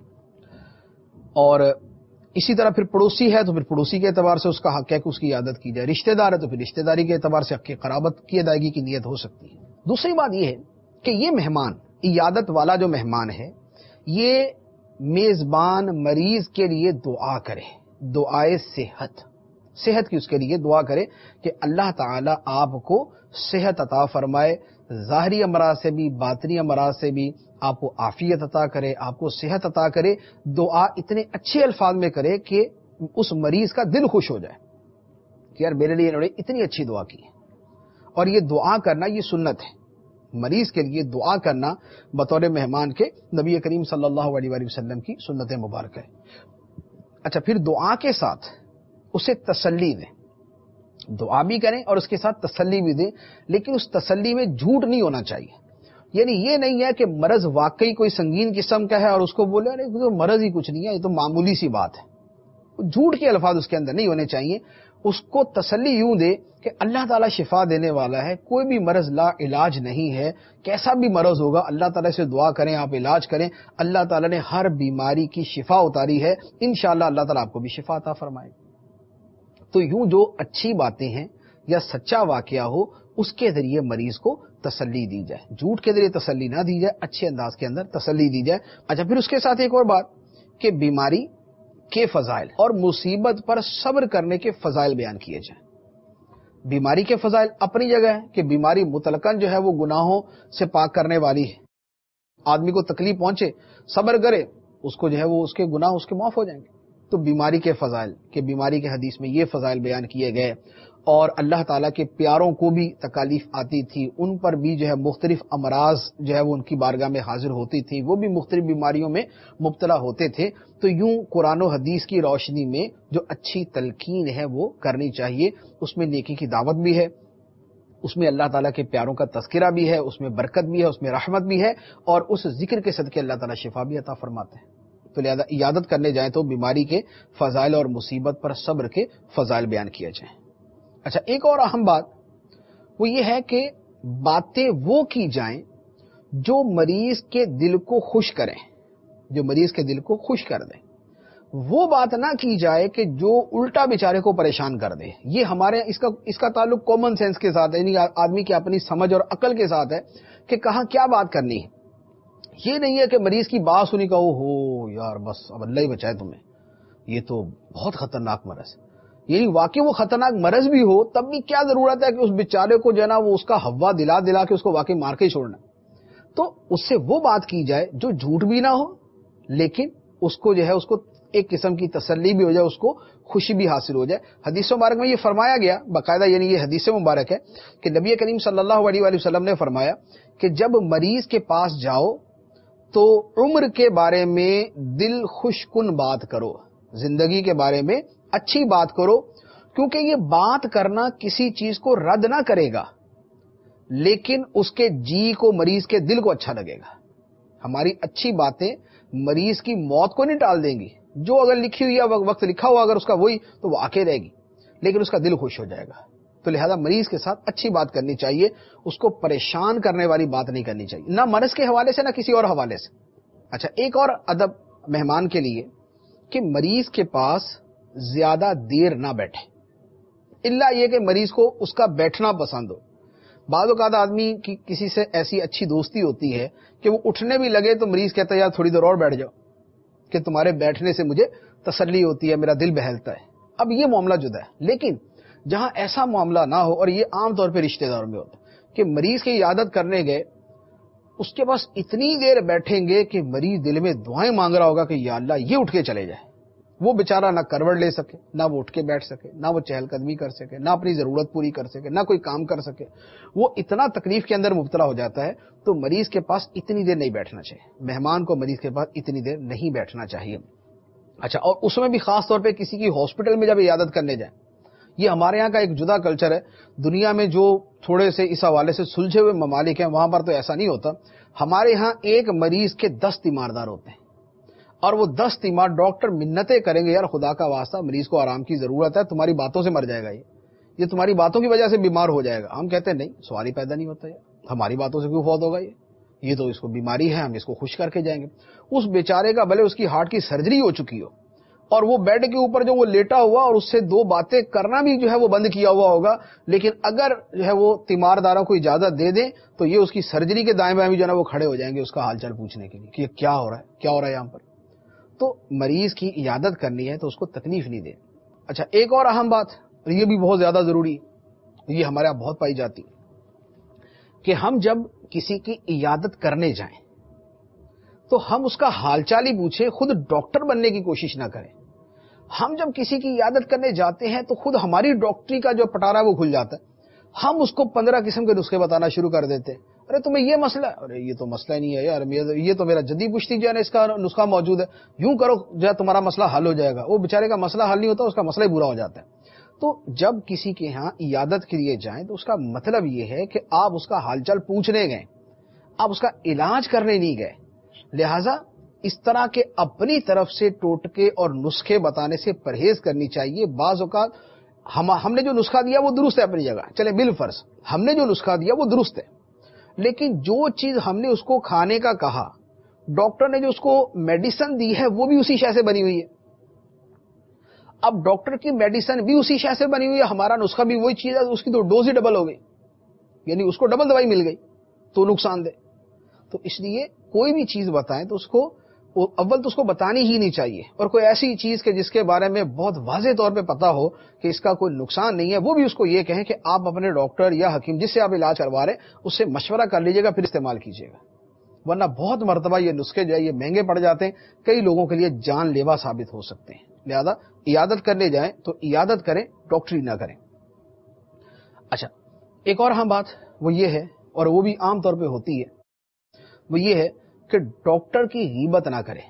اور اسی طرح پھر پڑوسی ہے تو پھر پڑوسی کے اعتبار سے اس کا حق ہے کہ اس کی عیادت کی جائے. رشتہ دار ہے تو پھر رشتہ داری کے اعتبار سے حق قرابت کی ادائیگی کی نیت ہو سکتی ہے. دوسری بات یہ ہے کہ یہ مہمان، عیادت والا جو مہمان ہے، یہ میزبان مریض کے لیے دعا کرے، دعائے صحت صحت کی اس کے لیے دعا کرے کہ اللہ تعالیٰ آپ کو صحت عطا فرمائے، ظاہری امراض سے بھی باطنی امراض سے بھی آپ کو عافیت عطا کرے، آپ کو صحت عطا کرے. دعا اتنے اچھے الفاظ میں کرے کہ اس مریض کا دل خوش ہو جائے کہ یار میرے لیے انہوں نے اتنی اچھی دعا کی ہے. اور یہ دعا کرنا یہ سنت ہے، مریض کے لیے دعا کرنا بطور مہمان کے نبی کریم صلی اللہ علیہ وآلہ وسلم کی سنت مبارکہ ہے. اچھا، پھر دعا کے ساتھ اسے تسلی دیں، دعا بھی کریں اور اس کے ساتھ تسلی بھی دیں، لیکن اس تسلی میں جھوٹ نہیں ہونا چاہیے. یعنی یہ نہیں ہے کہ مرض واقعی کوئی سنگین قسم کا ہے اور اس کو بولے ارے تو مرض ہی کچھ نہیں ہے، یہ تو معمولی سی بات ہے. جھوٹ کے الفاظ اس کے اندر نہیں ہونے چاہیے. اس کو تسلی یوں دے کہ اللہ تعالیٰ شفا دینے والا ہے، کوئی بھی مرض لا علاج نہیں ہے، کیسا بھی مرض ہوگا اللہ تعالیٰ سے دعا کریں، آپ علاج کریں، اللہ تعالیٰ نے ہر بیماری کی شفا اتاری ہے، انشاءاللہ اللہ تعالیٰ آپ کو بھی شفا عطا فرمائے. تو یوں جو اچھی باتیں ہیں یا سچا واقعہ ہو اس کے ذریعے مریض کو تسلی دی جائے، جھوٹ کے ذریعے تسلی نہ دی جائے، اچھے انداز کے اندر تسلی دی جائے. اچھا، پھر اس کے ساتھ ایک اور بات کہ بیماری کے فضائل اور مصیبت پر صبر کرنے کے فضائل بیان کیے جائیں. بیماری کے فضائل اپنی جگہ ہے کہ بیماری مطلقاً جو ہے وہ گناہوں سے پاک کرنے والی ہے. آدمی کو تکلیف پہنچے، صبر کرے، اس کو جو ہے وہ اس کے گناہ اس کے معاف ہو جائیں گے. تو بیماری کے فضائل کہ بیماری کے حدیث میں یہ فضائل بیان کیے گئے. اور اللہ تعالیٰ کے پیاروں کو بھی تکالیف آتی تھی، ان پر بھی جو ہے مختلف امراض جو ہے وہ ان کی بارگاہ میں حاضر ہوتی تھی، وہ بھی مختلف بیماریوں میں مبتلا ہوتے تھے. تو یوں قرآن و حدیث کی روشنی میں جو اچھی تلقین ہے وہ کرنی چاہیے. اس میں نیکی کی دعوت بھی ہے، اس میں اللہ تعالیٰ کے پیاروں کا تذکرہ بھی ہے، اس میں برکت بھی ہے، اس میں رحمت بھی ہے، اور اس ذکر کے صدقے اللہ تعالیٰ شفا بھی عطا فرماتے ہیں. تو لہذا عیادت کرنے جائیں تو بیماری کے فضائل اور مصیبت پر صبر کے فضائل بیان کیے جائیں. اچھا، ایک اور اہم بات وہ یہ ہے کہ باتیں وہ کی جائیں جو مریض کے دل کو خوش کریں، جو مریض کے دل کو خوش کر دیں. وہ بات نہ کی جائے کہ جو الٹا بیچارے کو پریشان کر دے. یہ ہمارے اس کا اس کا تعلق کامن سینس کے ساتھ ہے، یعنی آدمی کی اپنی سمجھ اور عقل کے ساتھ ہے کہ کہاں کیا بات کرنی ہے. یہ نہیں ہے کہ مریض کی بات سنی کہ ہو یار بس اب اللہ ہی بچائے تمہیں، یہ تو بہت خطرناک مرض ہے. یعنی واقعی وہ خطرناک مرض بھی ہو تب بھی کیا ضرورت ہے کہ اس بیچارے کو جو ہے نا وہ اس کا ہوا دلا دلا کے اس کو واقعی مار کے چھوڑنا. تو اس سے وہ بات کی جائے جو جھوٹ بھی نہ ہو، لیکن اس کو جو ہے اس کو ایک قسم کی تسلی بھی ہو جائے، اس کو خوشی بھی حاصل ہو جائے. حدیث مبارک میں یہ فرمایا گیا باقاعدہ، یعنی یہ حدیث مبارک ہے کہ نبی کریم صلی اللہ علیہ وآلہ وسلم نے فرمایا کہ جب مریض کے پاس جاؤ تو عمر کے بارے میں دل خوش کن بات کرو، زندگی کے بارے میں اچھی بات کرو، کیونکہ یہ بات کرنا کسی چیز کو رد نہ کرے گا، لیکن اس کے جی کو، مریض کے دل کو اچھا لگے گا. ہماری اچھی باتیں مریض کی موت کو نہیں ٹال دیں گی. جو اگر لکھی ہوئی ہے، وقت لکھا ہوا اگر اس کا وہی تو وہ آکے رہے گی، لیکن اس کا دل خوش ہو جائے گا. تو لہذا مریض کے ساتھ اچھی بات کرنی چاہیے، اس کو پریشان کرنے والی بات نہیں کرنی چاہیے، نہ مرض کے حوالے سے نہ کسی اور حوالے سے. اچھا، ایک اور ادب مہمان کے لیے کہ مریض کے پاس زیادہ دیر نہ بیٹھے، الا یہ کہ مریض کو اس کا بیٹھنا پسند ہو. بعض اوقات آدمی کی کسی سے ایسی اچھی دوستی ہوتی ہے کہ وہ اٹھنے بھی لگے تو مریض کہتا ہے یار تھوڑی دیر اور بیٹھ جاؤ، کہ تمہارے بیٹھنے سے مجھے تسلی ہوتی ہے، میرا دل بہلتا ہے. اب یہ معاملہ جدا ہے، لیکن جہاں ایسا معاملہ نہ ہو، اور یہ عام طور پہ رشتہ داروں میں ہوتا ہے کہ مریض کی عیادت کرنے گئے، اس کے پاس اتنی دیر بیٹھیں گے کہ مریض دل میں دعائیں مانگ رہا ہوگا کہ یا اللہ یہ اٹھ کے چلے جائے، وہ بیچارہ نہ کروٹ لے سکے، نہ وہ اٹھ کے بیٹھ سکے، نہ وہ چہل قدمی کر سکے، نہ اپنی ضرورت پوری کر سکے، نہ کوئی کام کر سکے، وہ اتنا تکلیف کے اندر مبتلا ہو جاتا ہے۔ تو مریض کے پاس اتنی دیر نہیں بیٹھنا چاہیے، مہمان کو مریض کے پاس اتنی دیر نہیں بیٹھنا چاہیے۔ اچھا، اور اس میں بھی خاص طور پہ کسی کی ہاسپٹل میں جب عیادت کرنے جائیں، یہ ہمارے یہاں کا ایک جدا کلچر ہے۔ دنیا میں جو تھوڑے سے اس حوالے سے سلجھے ہوئے ممالک ہیں وہاں پر تو ایسا نہیں ہوتا۔ ہمارے یہاں ایک مریض کے دس تیماردار ہوتے ہیں، اور وہ دس تیمار ڈاکٹر منتیں کریں گے، یار خدا کا واسطہ مریض کو آرام کی ضرورت ہے، تمہاری باتوں سے مر جائے گا، یہ یہ تمہاری باتوں کی وجہ سے بیمار ہو جائے گا۔ ہم کہتے ہیں نہیں، سوال ہی پیدا نہیں ہوتا ہے، ہماری باتوں سے کیوں فوت ہوگا، یہ یہ تو اس کو بیماری ہے، ہم اس کو خوش کر کے جائیں گے۔ اس بیچارے کا بھلے اس کی ہارٹ کی سرجری ہو چکی ہو، اور وہ بیڈ کے اوپر جو وہ لیٹا ہوا اور اس سے دو باتیں کرنا بھی جو ہے وہ بند کیا ہوا ہوگا، لیکن اگر جو ہے وہ تیمارداروں کو اجازت دے دیں تو یہ اس کی سرجری کے دائیں بائیں بھی جو ہے نا وہ کھڑے ہو جائیں گے اس کا حال چال پوچھنے کے لیے کہ کیا ہو رہا ہے، کیا ہو رہا ہے یہاں پر۔ تو مریض کی عیادت کرنی ہے تو اس کو تکلیف نہیں دے۔ اچھا، ایک اور اہم بات، یہ بھی بہت زیادہ ضروری، یہ ہمارے یہاں بہت پائی جاتی کہ ہم جب کسی کی عیادت کرنے جائیں تو ہم اس کا حال چال ہی پوچھیں، خود ڈاکٹر بننے کی کوشش نہ کریں۔ ہم جب کسی کی عیادت کرنے جاتے ہیں تو خود ہماری ڈاکٹری کا جو پٹارا وہ کھل جاتا ہے، ہم اس کو پندرہ قسم کے نسخے بتانا شروع کر دیتے ہیں۔ ارے تمہیں یہ مسئلہ ہے، ارے یہ تو مسئلہ نہیں ہے یار، یہ تو میرا جدی پشتی جو ہے نا اس کا نسخہ موجود ہے، یوں کرو جو ہے تمہارا مسئلہ حل ہو جائے گا۔ وہ بیچارے کا مسئلہ حل نہیں ہوتا، اس کا مسئلہ ہی برا ہو جاتا ہے۔ تو جب کسی کے ہاں عیادت کے لیے جائیں تو اس کا مطلب یہ ہے کہ آپ اس کا حال چال پوچھنے گئے، آپ اس کا علاج کرنے نہیں گئے۔ لہذا اس طرح کے اپنی طرف سے ٹوٹکے اور نسخے بتانے سے پرہیز کرنی چاہیے۔ بعض اوقات ہم ہم نے جو نسخہ دیا وہ درست ہے اپنی جگہ، چلے بالفرض ہم نے جو نسخہ دیا وہ درست ہے، لیکن جو چیز ہم نے اس کو کھانے کا کہا، ڈاکٹر نے جو اس کو میڈیسن دی ہے وہ بھی اسی شے سے بنی ہوئی ہے۔ اب ڈاکٹر کی میڈیسن بھی اسی شے سے بنی ہوئی ہے، ہمارا نسخہ بھی وہی چیز ہے، اس کی تو ڈوز ہی ڈبل ہو گئی، یعنی اس کو ڈبل دوائی مل گئی تو نقصان دہ۔ تو اس لیے کوئی بھی چیز بتائیں تو اس کو اول تو اس کو بتانی ہی نہیں چاہیے، اور کوئی ایسی چیز کہ جس کے بارے میں بہت واضح طور پہ پتا ہو کہ اس کا کوئی نقصان نہیں ہے، وہ بھی اس کو یہ کہیں کہ آپ اپنے ڈاکٹر یا حکیم جس سے آپ علاج کروا رہے ہیں اس سے مشورہ کر لیجئے گا پھر استعمال کیجئے گا، ورنہ بہت مرتبہ یہ نسخے جو ہے یہ مہنگے پڑ جاتے ہیں، کئی لوگوں کے لیے جان لیوا ثابت ہو سکتے ہیں۔ لہذا عیادت کرنے جائیں تو عیادت کریں، ڈاکٹری نہ کریں۔ اچھا، ایک اور اہم بات وہ یہ ہے، اور وہ بھی عام طور پہ ہوتی ہے، وہ یہ ہے کہ ڈاکٹر کی غیبت نہ کریں،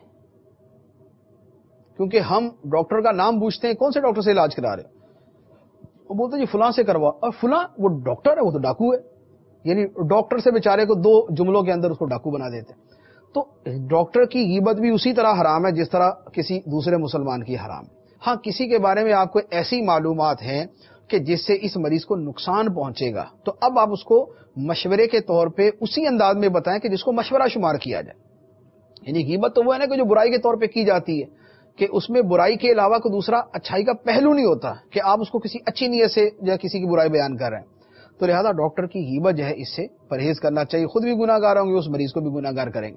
کیونکہ ہم ڈاکٹر کا نام پوچھتے ہیں، کون سے ڈاکٹر سے علاج کرا رہے ہو، وہ بولتے ہیں جی فلاں سے کروا، اور فلاں وہ ڈاکٹر ہے، وہ تو ڈاکو ہے، یعنی ڈاکٹر سے بیچارے کو دو جملوں کے اندر اس کو ڈاکو بنا دیتے ہیں۔ تو ڈاکٹر کی غیبت بھی اسی طرح حرام ہے جس طرح کسی دوسرے مسلمان کی حرام ہے۔ ہاں، کسی کے بارے میں آپ کو ایسی معلومات ہیں کہ جس سے اس مریض کو نقصان پہنچے گا، تو اب آپ اس کو مشورے کے طور پہ اسی انداز میں بتائیں کہ جس کو مشورہ شمار کیا جائے۔ یعنی غیبت تو وہ ہے نا کہ جو برائی کے طور پہ کی جاتی ہے، کہ اس میں برائی کے علاوہ کوئی دوسرا اچھائی کا پہلو نہیں ہوتا، کہ آپ اس کو کسی اچھی نیت سے یا کسی کی برائی بیان کر رہے ہیں۔ تو لہذا ڈاکٹر کی غیبت جو ہے اس سے پرہیز کرنا چاہیے، خود بھی گناہ گار ہوں گے، اس مریض کو بھی گناہ گار کریں گے۔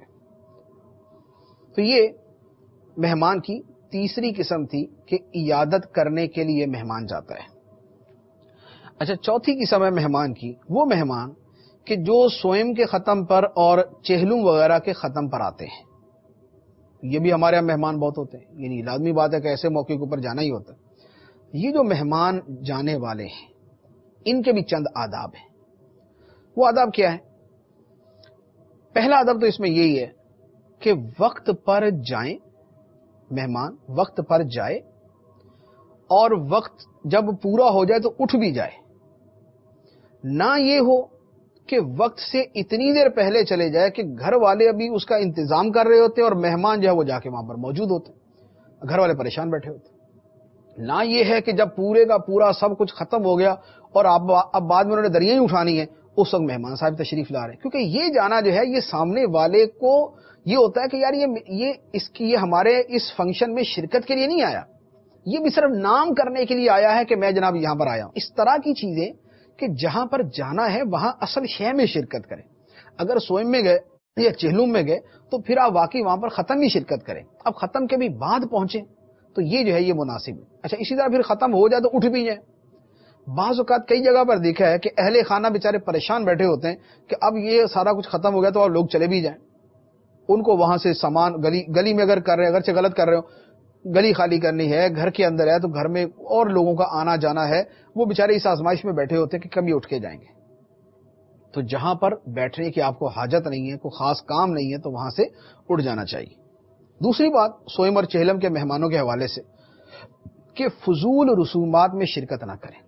تو یہ مہمان کی تیسری قسم تھی کہ عیادت کرنے کے لیے مہمان جاتا ہے۔ اچھا، چوتھی قسم ہے مہمان کی، وہ مہمان کہ جو سوئم کے ختم پر اور چہلم وغیرہ کے ختم پر آتے ہیں۔ یہ بھی ہمارے یہاں مہمان بہت ہوتے ہیں، یعنی لازمی بات ہے کہ ایسے موقع کے اوپر جانا ہی ہوتا ہے۔ یہ جو مہمان جانے والے ہیں ان کے بھی چند آداب ہیں۔ وہ آداب کیا ہے؟ پہلا آداب تو اس میں یہی ہے کہ وقت پر جائیں، مہمان وقت پر جائے، اور وقت جب پورا ہو جائے تو اٹھ بھی جائے، نہ یہ ہو کہ وقت سے اتنی دیر پہلے چلے جائے کہ گھر والے ابھی اس کا انتظام کر رہے ہوتے ہیں اور مہمان جو ہے وہ جا کے وہاں پر موجود ہوتے ہیں، گھر والے پریشان بیٹھے ہوتے ہیں۔ نہ یہ ہے کہ جب پورے کا پورا سب کچھ ختم ہو گیا اور اب اب بعد میں انہوں نے دریائیں اٹھانی ہے، اس وقت مہمان صاحب تشریف لا رہے ہیں، کیونکہ یہ جانا جو ہے یہ سامنے والے کو یہ ہوتا ہے کہ یار یہ یہ اس کی یہ ہمارے اس فنکشن میں شرکت کے لیے نہیں آیا، یہ بھی صرف نام کرنے کے لیے آیا ہے کہ میں جناب یہاں پر آیا ہوں۔ اس طرح کی چیزیں کہ جہاں پر جانا ہے وہاں اصل شے میں شرکت کریں۔ اگر سوئم میں گئے یا چہلم میں گئے تو پھر آپ واقعی وہاں پر ختم ہی شرکت کریں۔ اب ختم کے بھی بعد پہنچیں تو یہ جو ہے یہ مناسب ہے. اچھا اسی طرح پھر ختم ہو جائے تو اٹھ بھی جائیں. بعض اوقات کئی جگہ پر دیکھا ہے کہ اہل خانہ بیچارے پریشان بیٹھے ہوتے ہیں کہ اب یہ سارا کچھ ختم ہو گیا تو اب لوگ چلے بھی جائیں. ان کو وہاں سے سامان گلی گلی میں اگر کر رہے ہیں، اگرچہ غلط کر رہے ہو، گلی خالی کرنی ہے، گھر کے اندر ہے تو گھر میں اور لوگوں کا آنا جانا ہے، وہ بیچارے اس آزمائش میں بیٹھے ہوتے ہیں کہ کبھی اٹھ کے جائیں گے. تو جہاں پر بیٹھنے کی آپ کو حاجت نہیں ہے، کوئی خاص کام نہیں ہے، تو وہاں سے اٹھ جانا چاہیے. دوسری بات سوئم اور چہلم کے مہمانوں کے حوالے سے کہ فضول رسومات میں شرکت نہ کریں.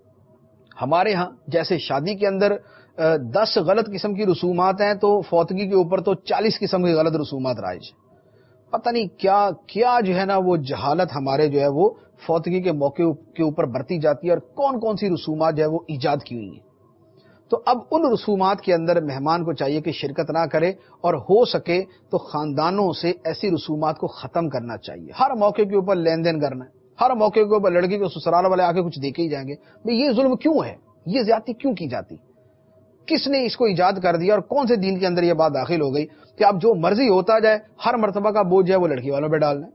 ہمارے ہاں جیسے شادی کے اندر دس غلط قسم کی رسومات ہیں تو فوتگی کے اوپر تو چالیس قسم کی غلط رسومات رائج ہیں. پتہ نہیں کیا کیا جو ہے نا وہ جہالت ہمارے جو ہے وہ فوتگی کے موقع کے اوپر برتی جاتی ہے، اور کون کون سی رسومات جو ہے وہ ایجاد کی ہوئی ہیں. تو اب ان رسومات کے اندر مہمان کو چاہیے کہ شرکت نہ کرے، اور ہو سکے تو خاندانوں سے ایسی رسومات کو ختم کرنا چاہیے. ہر موقع کے اوپر لین دین کرنا ہے، ہر موقع کے اوپر لڑکی کو سسرال والے آ کے کچھ دے کے ہی جائیں گے. بھئی یہ ظلم کیوں ہے؟ یہ زیادتی کیوں کی جاتی؟ کس نے اس کو ایجاد کر دیا، اور کون سے دین کے اندر یہ بات داخل ہو گئی کہ اب جو مرضی ہوتا جائے، ہر مرتبہ کا بوجھ ہے وہ لڑکی والوں پہ ڈالنا ہے.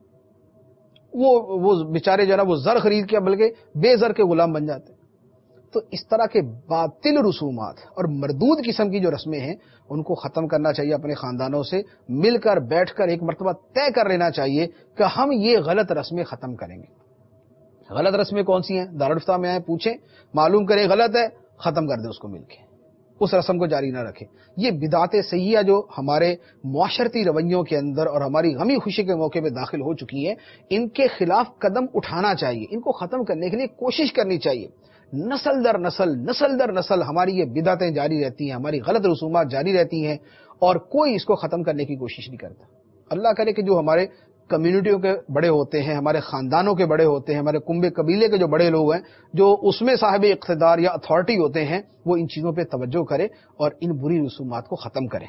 وہ وہ بیچارے جو ہے نا وہ زر خرید کے بلکہ بے زر کے غلام بن جاتے ہیں. تو اس طرح کے باطل رسومات اور مردود قسم کی جو رسمیں ہیں ان کو ختم کرنا چاہیے. اپنے خاندانوں سے مل کر بیٹھ کر ایک مرتبہ طے کر لینا چاہیے کہ ہم یہ غلط رسمیں ختم کریں گے. غلط رسمیں کون سی ہیں؟ دارالفتہ میں آئے، پوچھیں، معلوم کریں غلط ہے، ختم کر دیں اس کو مل کے، اس رسم کو جاری نہ رکھیں. یہ بدعت سیئہ جو ہمارے معاشرتی رویوں کے اندر اور ہماری غمی خوشی کے موقع پہ داخل ہو چکی ہیں، ان کے خلاف قدم اٹھانا چاہیے. ان کو ختم کرنے کے لیے کوشش کرنی چاہیے. نسل در نسل نسل در نسل ہماری یہ بدعتیں جاری رہتی ہیں، ہماری غلط رسومات جاری رہتی ہیں، اور کوئی اس کو ختم کرنے کی کوشش نہیں کرتا. اللہ کرے کہ جو ہمارے کمیونٹیوں کے بڑے ہوتے ہیں، ہمارے خاندانوں کے بڑے ہوتے ہیں، ہمارے کنبے قبیلے کے جو بڑے لوگ ہیں، جو اس میں صاحب اقتدار یا اتھارٹی ہوتے ہیں، وہ ان چیزوں پہ توجہ کرے اور ان بری رسومات کو ختم کریں.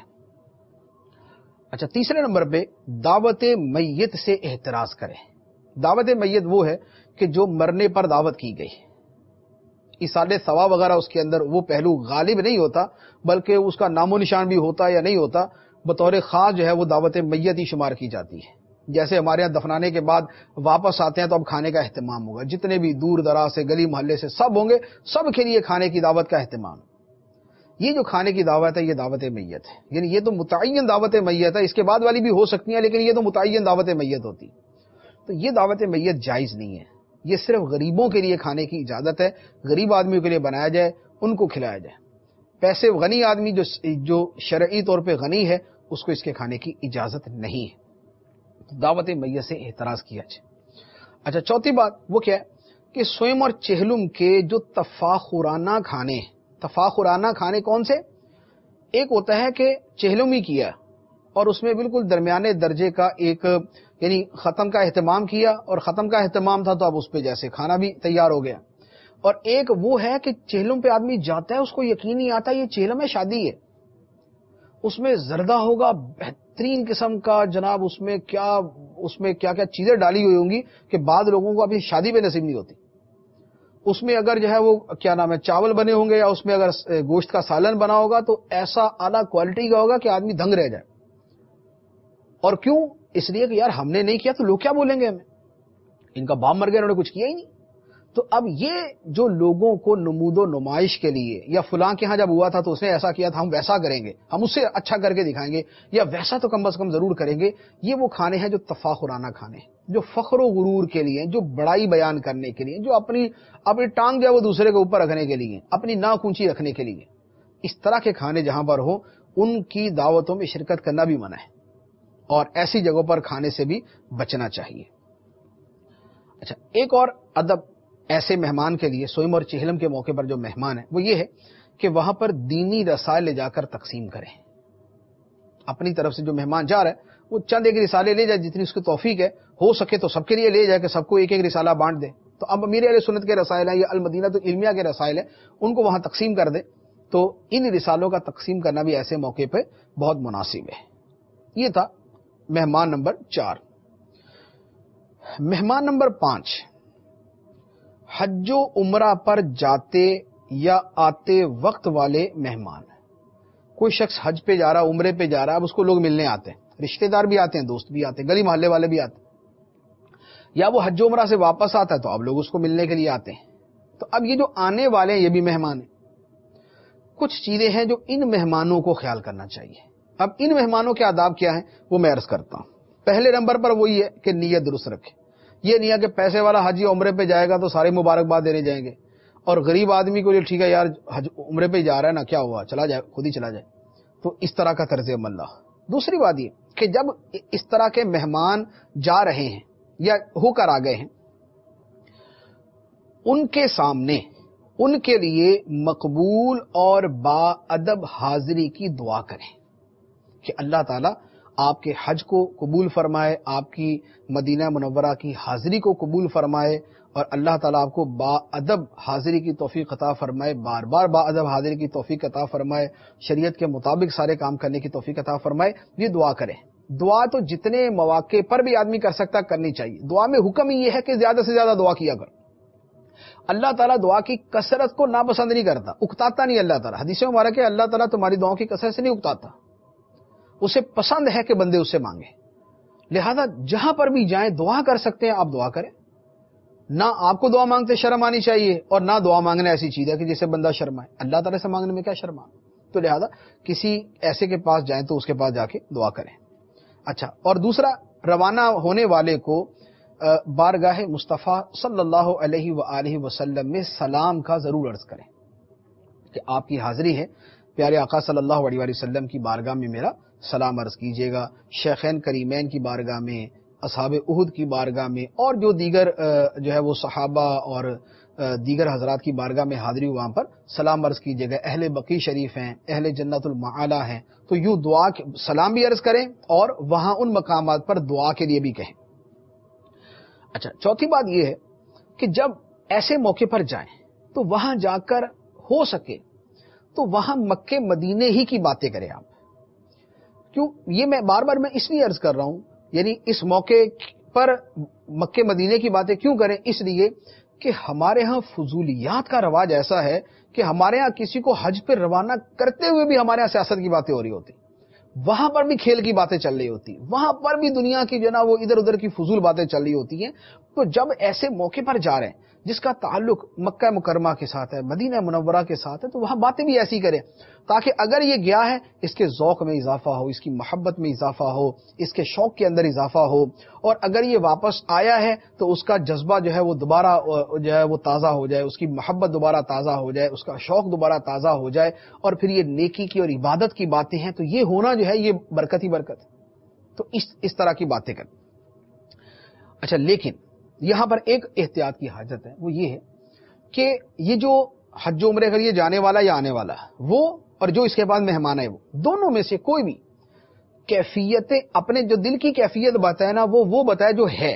اچھا تیسرے نمبر پہ دعوت میت سے احتراز کریں. دعوت میت وہ ہے کہ جو مرنے پر دعوت کی گئی، اصالِ ثواب وغیرہ اس کے اندر وہ پہلو غالب نہیں ہوتا، بلکہ اس کا نام و نشان بھی ہوتا یا نہیں ہوتا، بطور خاص جو ہے وہ دعوت میت ہی شمار کی جاتی ہے. جیسے ہمارے یہاں دفنانے کے بعد واپس آتے ہیں تو اب کھانے کا اہتمام ہوگا، جتنے بھی دور دراز سے گلی محلے سے سب ہوں گے، سب کے لیے کھانے کی دعوت کا اہتمام. یہ جو کھانے کی دعوت ہے یہ دعوت میت ہے، یعنی یہ تو متعین دعوت میت ہے. اس کے بعد والی بھی ہو سکتی ہیں لیکن یہ تو متعین دعوت میت ہوتی. تو یہ دعوت میت جائز نہیں ہے. یہ صرف غریبوں کے لیے کھانے کی اجازت ہے، غریب آدمیوں کے لیے بنایا جائے، ان کو کھلایا جائے. پیسے غنی آدمی جو جو شرعی طور پہ غنی ہے اس کو اس کے کھانے کی اجازت نہیں ہے. دعوت میت سے احتراز کیا جائے. اچھا چوتھی بات وہ کیا ہے کہ سوئم اور چہلم کے جو تفاخرانہ کھانے، تفاخرانہ کھانے کون سے؟ ایک ہوتا ہے کہ چہلم ہی کیا اور اس میں بالکل درمیانے درجے کا ایک یعنی ختم کا اہتمام کیا، اور ختم کا اہتمام تھا تو اب اس پہ جیسے کھانا بھی تیار ہو گیا. اور ایک وہ ہے کہ چہلم پہ آدمی جاتا ہے، اس کو یقین نہیں آتا یہ چہلم ہے، شادی ہے، اس میں زردہ ہوگا بہترین قسم کا، جناب اس میں کیا اس میں کیا کیا چیزیں ڈالی ہوئی ہوں گی کہ بعض لوگوں کو ابھی شادی پہ نصیب نہیں ہوتی. اس میں اگر جو ہے وہ کیا نام ہے چاول بنے ہوں گے، یا اس میں اگر گوشت کا سالن بنا ہوگا تو ایسا اعلیٰ کوالٹی کا ہوگا کہ آدمی دنگ رہ جائے. اور کیوں؟ اس لیے کہ یار ہم نے نہیں کیا تو لوگ کیا بولیں گے ہمیں، ان کا باپ مر گیا، انہوں نے کچھ کیا ہی نہیں. تو اب یہ جو لوگوں کو نمود و نمائش کے لیے، یا فلاں کے ہاں جب ہوا تھا تو اس نے ایسا کیا تھا ہم ویسا کریں گے، ہم اس سے اچھا کر کے دکھائیں گے، یا ویسا تو کم از کم ضرور کریں گے، یہ وہ کھانے ہیں جو تفاخرانہ کھانے ہیں، جو فخر و غرور کے لیے، جو بڑائی بیان کرنے کے لیے، جو اپنی اپنی ٹانگ جو ہے وہ دوسرے کے اوپر رکھنے کے لیے، اپنی ناک اونچی رکھنے کے لیے. اس طرح کے کھانے جہاں پر ہو ان کی دعوتوں میں شرکت کرنا بھی منع ہے، اور ایسی جگہوں پر کھانے سے بھی بچنا چاہیے. اچھا ایک اور ادب ایسے مہمان کے لیے، سوئم اور چہلم کے موقع پر جو مہمان ہیں وہ یہ ہے کہ وہاں پر دینی رسائل لے جا کر تقسیم کریں. اپنی طرف سے جو مہمان جا رہا ہے وہ چند ایک رسالے لے جائے، جتنی اس کی توفیق ہے، ہو سکے تو سب کے لیے لے جائے کہ سب کو ایک ایک رسالہ بانٹ دے. تو اب امیر اہل سنت کے رسائل ہیں یا المدینہ تو علمیہ کے رسائل ہیں، ان کو وہاں تقسیم کر دے. تو ان رسالوں کا تقسیم کرنا بھی ایسے موقع پہ بہت مناسب ہے. یہ تھا مہمان نمبر چار. مہمان نمبر پانچ، حج و عمرہ پر جاتے یا آتے وقت والے مہمان. کوئی شخص حج پہ جا رہا، عمرے پہ جا رہا، اب اس کو لوگ ملنے آتے ہیں، رشتہ دار بھی آتے ہیں، دوست بھی آتے ہیں، گلی محلے والے بھی آتے ہیں. یا وہ حج و عمرہ سے واپس آتا ہے تو اب لوگ اس کو ملنے کے لیے آتے ہیں. تو اب یہ جو آنے والے ہیں یہ بھی مہمان ہیں. کچھ چیزیں ہیں جو ان مہمانوں کو خیال کرنا چاہیے. اب ان مہمانوں کے آداب کیا ہیں وہ میں عرض کرتا ہوں. پہلے نمبر پر وہی ہے کہ نیت درست رکھے. یہ نہیں ہے کہ پیسے والا حج عمرے پہ جائے گا تو سارے مبارکباد دینے جائیں گے, اور غریب آدمی کو یہ ٹھیک ہے یار حج عمرے پہ جا رہا ہے نا, کیا ہوا, چلا جائے, خود ہی چلا جائے. تو اس طرح کا طرز عمل نہ. دوسری بات یہ کہ جب اس طرح کے مہمان جا رہے ہیں یا ہو کر آ گئے ہیں, ان کے سامنے ان کے لیے مقبول اور با ادب حاضری کی دعا کریں کہ اللہ تعالیٰ آپ کے حج کو قبول فرمائے, آپ کی مدینہ منورہ کی حاضری کو قبول فرمائے, اور اللہ تعالیٰ آپ کو با ادب حاضری کی توفیق عطا فرمائے, بار بار با ادب حاضری کی توفیق عطا فرمائے, شریعت کے مطابق سارے کام کرنے کی توفیق عطا فرمائے. یہ دعا کریں. دعا تو جتنے مواقع پر بھی آدمی کر سکتا کرنی چاہیے. دعا میں حکم ہی یہ ہے کہ زیادہ سے زیادہ دعا کیا کر. اللہ تعالیٰ دعا کی کثرت کو ناپسند نہیں کرتا, اکتاتا نہیں اللہ تعالیٰ. حدیث میں مبارک ہے اللہ تعالیٰ تمہاری دعاؤں کی کثرت سے نہیں اکتاتا, اسے پسند ہے کہ بندے اس سے مانگے. لہذا جہاں پر بھی جائیں دعا کر سکتے ہیں آپ دعا کریں. نہ آپ کو دعا مانگتے شرم آنی چاہیے, اور نہ دعا مانگنا ایسی چیز ہے کہ جسے بندہ شرمائے. اللہ تعالیٰ سے مانگنے میں کیا شرم آ. تو لہذا کسی ایسے کے پاس جائیں تو اس کے پاس جا کے دعا کریں. اچھا, اور دوسرا, روانہ ہونے والے کو بارگاہ مصطفیٰ صلی اللہ علیہ وآلہ وسلم میں سلام کا ضرور عرض کریں کہ آپ کی حاضری ہے, پیارے آقا صلی اللہ علیہ وآلہ وسلم کی بارگاہ میں میرا سلام عرض کیجیے گا. شیخین کریمین کی بارگاہ میں, اصحاب احد کی بارگاہ میں, اور جو دیگر جو ہے وہ صحابہ اور دیگر حضرات کی بارگاہ میں حاضری وہاں پر سلام عرض کیجیے گا. اہل بقیع شریف ہیں, اہل جنت المعالی ہیں, تو یوں دعا سلام بھی عرض کریں اور وہاں ان مقامات پر دعا کے لیے بھی کہیں. اچھا, چوتھی بات یہ ہے کہ جب ایسے موقع پر جائیں تو وہاں جا کر ہو سکے تو وہاں مکے مدینے ہی کی باتیں کریں آپ. کیوں یہ میں بار بار میں اس لیے عرض کر رہا ہوں, یعنی اس موقع پر مکے مدینے کی باتیں کیوں کریں, اس لیے کہ ہمارے ہاں فضولیات کا رواج ایسا ہے کہ ہمارے ہاں کسی کو حج پہ روانہ کرتے ہوئے بھی ہمارے ہاں سیاست کی باتیں ہو رہی ہوتی, وہاں پر بھی کھیل کی باتیں چل رہی ہوتی, وہاں پر بھی دنیا کی جو نا وہ ادھر ادھر کی فضول باتیں چل رہی ہوتی ہیں. تو جب ایسے موقع پر جا رہے ہیں جس کا تعلق مکہ مکرمہ کے ساتھ ہے, مدینہ منورہ کے ساتھ ہے, تو وہاں باتیں بھی ایسی کریں تاکہ اگر یہ گیا ہے اس کے ذوق میں اضافہ ہو, اس کی محبت میں اضافہ ہو, اس کے شوق کے اندر اضافہ ہو, اور اگر یہ واپس آیا ہے تو اس کا جذبہ جو ہے وہ دوبارہ جو ہے وہ تازہ ہو جائے, اس کی محبت دوبارہ تازہ ہو جائے, اس کا شوق دوبارہ تازہ ہو جائے, اور پھر یہ نیکی کی اور عبادت کی باتیں ہیں تو یہ ہونا جو ہے یہ برکت ہی برکت. تو اس اس طرح کی باتیں کریں. اچھا, لیکن یہاں پر ایک احتیاط کی حاجت ہے, وہ یہ ہے کہ یہ جو حج و عمرے کے لیے جانے والا یا آنے والا وہ, اور جو اس کے بعد مہمان ہے, وہ دونوں میں سے کوئی بھی کیفیتیں اپنے جو دل کی کیفیت بتائے نا وہ وہ بتائے جو ہے,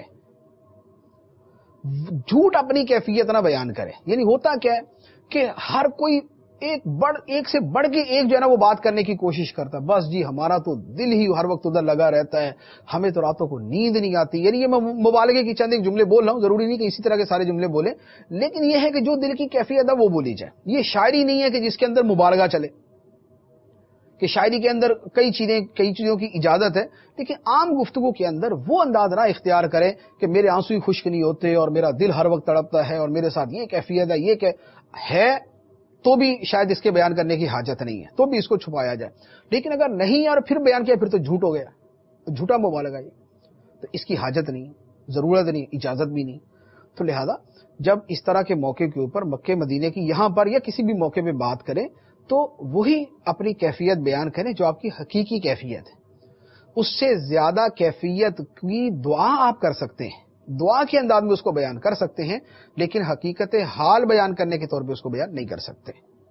جھوٹ اپنی کیفیت نہ بیان کرے. یعنی ہوتا کیا ہے کہ ہر کوئی ایک بڑھ ایک سے بڑھ کے ایک جو ہے نا وہ بات کرنے کی کوشش کرتا ہے. بس جی ہمارا تو دل ہی ہر وقت ادھر لگا رہتا ہے, ہمیں تو راتوں کو نیند نہیں آتی. یعنی یہ میں مبالغے کی چند ایک جملے بول رہا ہوں, ضروری نہیں کہ اسی طرح کے سارے جملے بولے, لیکن یہ ہے کہ جو دل کی کیفیت ہے وہ بولی جائے. یہ شاعری نہیں ہے کہ جس کے اندر مبالغہ چلے, کہ شاعری کے اندر کئی چیزیں کئی چیزوں کی اجازت ہے, لیکن عام گفتگو کے اندر وہ انداز نہ اختیار کرے کہ میرے آنسو ہی خشک نہیں ہوتے اور میرا دل ہر وقت تڑپتا ہے اور میرے ساتھ یہ کیفیت ہے. یہ کہ ہے تو بھی شاید اس کے بیان کرنے کی حاجت نہیں ہے, تو بھی اس کو چھپایا جائے. لیکن اگر نہیں اور پھر بیان کیا پھر تو جھوٹ ہو گیا, جھوٹا مبالغہ یہ, تو اس کی حاجت نہیں, ضرورت نہیں, اجازت بھی نہیں. تو لہذا جب اس طرح کے موقع کے اوپر مکے مدینے کی یہاں پر یا کسی بھی موقع پہ بات کریں تو وہی اپنی کیفیت بیان کریں جو آپ کی حقیقی کیفیت ہے. اس سے زیادہ کیفیت کی دعا آپ کر سکتے ہیں, دعا کے انداز میں اس کو بیان کر سکتے ہیں, لیکن حقیقت حال بیان کرنے کے طور پہ اس کو بیان نہیں کر سکتے.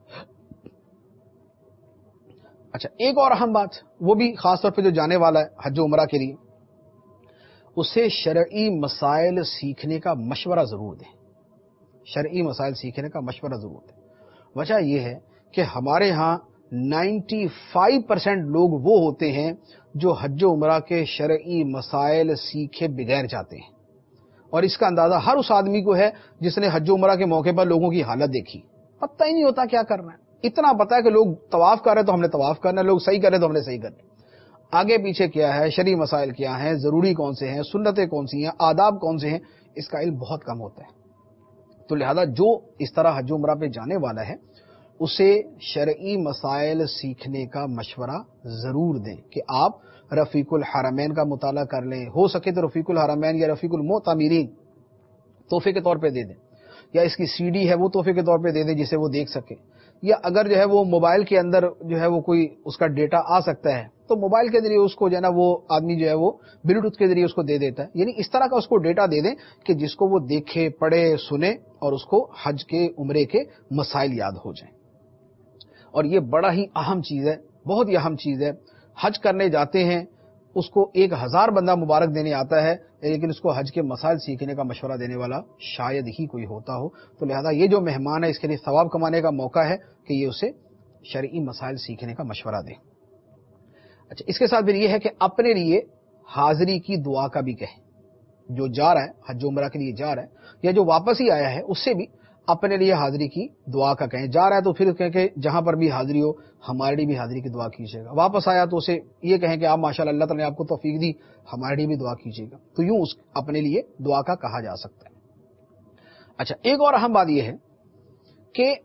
اچھا, ایک اور اہم بات, وہ بھی خاص طور پہ جو جانے والا ہے حج و عمرہ کے لیے, اسے شرعی مسائل سیکھنے کا مشورہ ضرور دیں. شرعی مسائل سیکھنے کا مشورہ ضرور دیں. وجہ یہ ہے کہ ہمارے ہاں نائنٹی فائیو پرسینٹ لوگ وہ ہوتے ہیں جو حج و عمرہ کے شرعی مسائل سیکھے بغیر جاتے ہیں, اور اس کا اندازہ ہر اس آدمی کو ہے جس نے حج و عمرہ کے موقع پر لوگوں کی حالت دیکھی. پتہ ہی نہیں ہوتا کیا کرنا ہے. اتنا پتا ہے کہ لوگ طواف کر رہے تو ہم نے طواف کرنا ہے, لوگ صحیح کر رہے تو ہم نے صحیح کرنا ہے. آگے پیچھے کیا ہے، شرعی مسائل کیا ہیں، ضروری کون سے ہیں، سنتیں کون سی ہیں، آداب کون سے ہیں، اس کا علم بہت کم ہوتا ہے. تو لہذا جو اس طرح حج عمرہ پہ جانے والا ہے اسے شرعی مسائل سیکھنے کا مشورہ ضرور دیں کہ آپ رفیق الحرمین کا مطالعہ کر لیں، ہو سکے تو رفیق الحرمین یا رفیق المعتمرین تحفے کے طور پہ دے دیں، یا اس کی سی ڈی ہے وہ تحفے کے طور پہ دے دیں جسے وہ دیکھ سکے، یا اگر جو ہے وہ موبائل کے اندر جو ہے وہ کوئی اس کا ڈیٹا آ سکتا ہے تو موبائل کے ذریعے اس کو جو ہے نا وہ آدمی جو ہے وہ بلوٹوتھ کے ذریعے اس کو دے دیتا ہے. یعنی اس طرح کا اس کو ڈیٹا دے دیں کہ جس کو وہ دیکھے، پڑھے، سنے اور اس کو حج کے عمرے کے مسائل یاد ہو جائیں. اور یہ بڑا ہی اہم چیز ہے، بہت ہی اہم چیز ہے. حج کرنے جاتے ہیں اس کو ایک ہزار بندہ مبارک دینے آتا ہے، لیکن اس کو حج کے مسائل سیکھنے کا مشورہ دینے والا شاید ہی کوئی ہوتا ہو. تو لہذا یہ جو مہمان ہے اس کے لیے ثواب کمانے کا موقع ہے کہ یہ اسے شرعی مسائل سیکھنے کا مشورہ دے. اچھا، اس کے ساتھ پھر یہ ہے کہ اپنے لیے حاضری کی دعا کا بھی کہیں. جو جا رہا ہے حج عمرہ کے لیے جا رہا ہے یا جو واپس ہی آیا ہے اس سے بھی اپنے لیے حاضری کی دعا کا کہیں. جا رہا ہے تو پھر کہیں کہ جہاں پر بھی حاضری ہو ہمارے لیے بھی حاضری کی دعا کیجیے گا. واپس آیا تو اسے یہ کہیں کہ آپ ماشاءاللہ اللہ تعالیٰ نے آپ کو توفیق دی، ہمارے لیے بھی دعا کیجیے گا. تو یوں اس اپنے لیے دعا کا کہا جا سکتا ہے. اچھا، ایک اور اہم بات یہ ہے کہ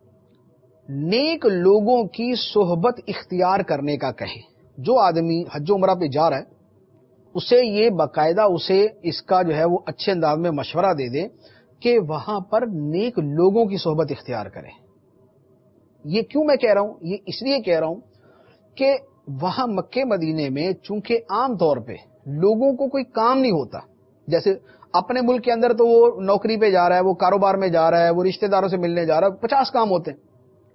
نیک لوگوں کی صحبت اختیار کرنے کا کہیں. جو آدمی حج و عمرہ پہ جا رہا ہے اسے یہ باقاعدہ اسے اس کا جو ہے وہ اچھے انداز میں مشورہ دے دے کہ وہاں پر نیک لوگوں کی صحبت اختیار کرے. یہ کیوں میں کہہ رہا ہوں؟ یہ اس لیے کہہ رہا ہوں کہ وہاں مکے مدینے میں چونکہ عام طور پہ لوگوں کو کوئی کام نہیں ہوتا. جیسے اپنے ملک کے اندر تو وہ نوکری پہ جا رہا ہے، وہ کاروبار میں جا رہا ہے، وہ رشتہ داروں سے ملنے جا رہا ہے، پچاس کام ہوتے ہیں.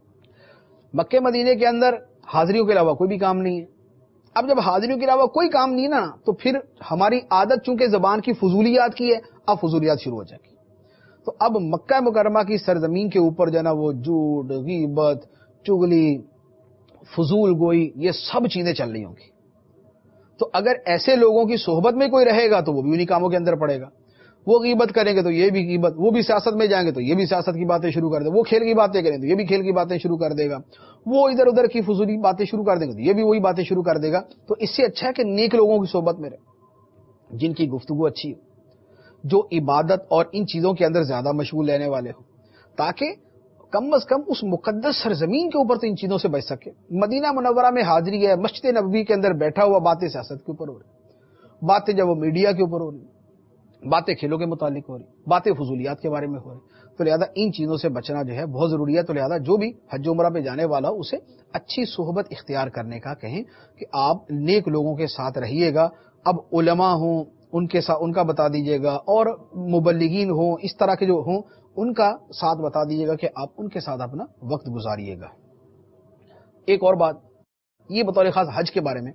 مکے مدینے کے اندر حاضریوں کے علاوہ کوئی بھی کام نہیں ہے. اب جب حاضریوں کے علاوہ کوئی کام نہیں نا تو پھر ہماری عادت چونکہ زبان کی فضولیات کی ہے، اب فضولیات شروع ہو جائے گی. تو اب مکہ مکرمہ کی سرزمین کے اوپر جو ہے نا وہ جھوٹ، غیبت، چغلی، فضول گوئی، یہ سب چیزیں چل رہی ہوں گی. تو اگر ایسے لوگوں کی صحبت میں کوئی رہے گا تو وہ بھی انہی کاموں کے اندر پڑے گا. وہ غیبت کریں گے تو یہ بھی غیبت، وہ بھی سیاست میں جائیں گے تو یہ بھی سیاست کی باتیں شروع کر دے، وہ کھیل کی باتیں کریں تو یہ بھی کھیل کی باتیں شروع کر دے گا، وہ ادھر ادھر کی فضولی باتیں شروع کر دیں گے تو یہ بھی وہی باتیں شروع کر دے گا. تو اس سے اچھا ہے کہ نیک لوگوں کی صحبت میں رہے، جن کی گفتگو اچھی ہو، جو عبادت اور ان چیزوں کے اندر زیادہ مشغول رہنے والے ہوں، تاکہ کم از کم اس مقدس سرزمین کے اوپر تو ان چیزوں سے بچ سکے. مدینہ منورہ میں حاضری ہے، مسجد نبوی کے اندر بیٹھا ہوا باتیں سیاست کے اوپر ہو رہی، باتیں جب وہ میڈیا کے اوپر ہو رہی، باتیں کھیلوں کے متعلق ہو رہی، باتیں فضولیات کے بارے میں ہو رہی. تو لہذا ان چیزوں سے بچنا جو ہے بہت ضروری ہے. تو لہذا جو بھی حج عمرہ پہ جانے والا اسے اچھی صحبت اختیار کرنے کا کہیں کہ آپ نیک لوگوں کے ساتھ رہیے گا. اب علماء ہوں ان کے ساتھ ان کا بتا دیجیے گا، اور مبلغین ہوں اس طرح کے جو ہوں ان کا ساتھ بتا دیجیے گا کہ آپ ان کے ساتھ اپنا وقت گزاریے گا. ایک اور بات یہ بطور خاص حج کے بارے میں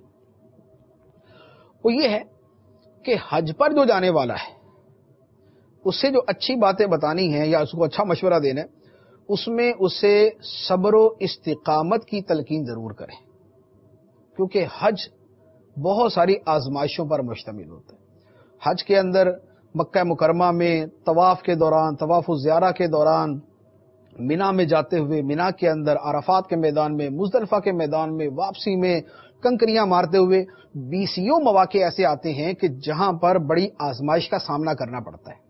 وہ یہ ہے کہ حج پر جو جانے والا ہے اس سے جو اچھی باتیں بتانی ہیں یا اس کو اچھا مشورہ دینا ہے، اس میں اسے صبر و استقامت کی تلقین ضرور کریں، کیونکہ حج بہت ساری آزمائشوں پر مشتمل ہوتا ہے. حج کے اندر مکہ مکرمہ میں طواف کے دوران، طواف الزیارہ کے دوران، مینا میں جاتے ہوئے، مینا کے اندر، عرفات کے میدان میں، مزدلفہ کے میدان میں، واپسی میں کنکریاں مارتے ہوئے بیسیوں مواقع ایسے آتے ہیں کہ جہاں پر بڑی آزمائش کا سامنا کرنا پڑتا ہے.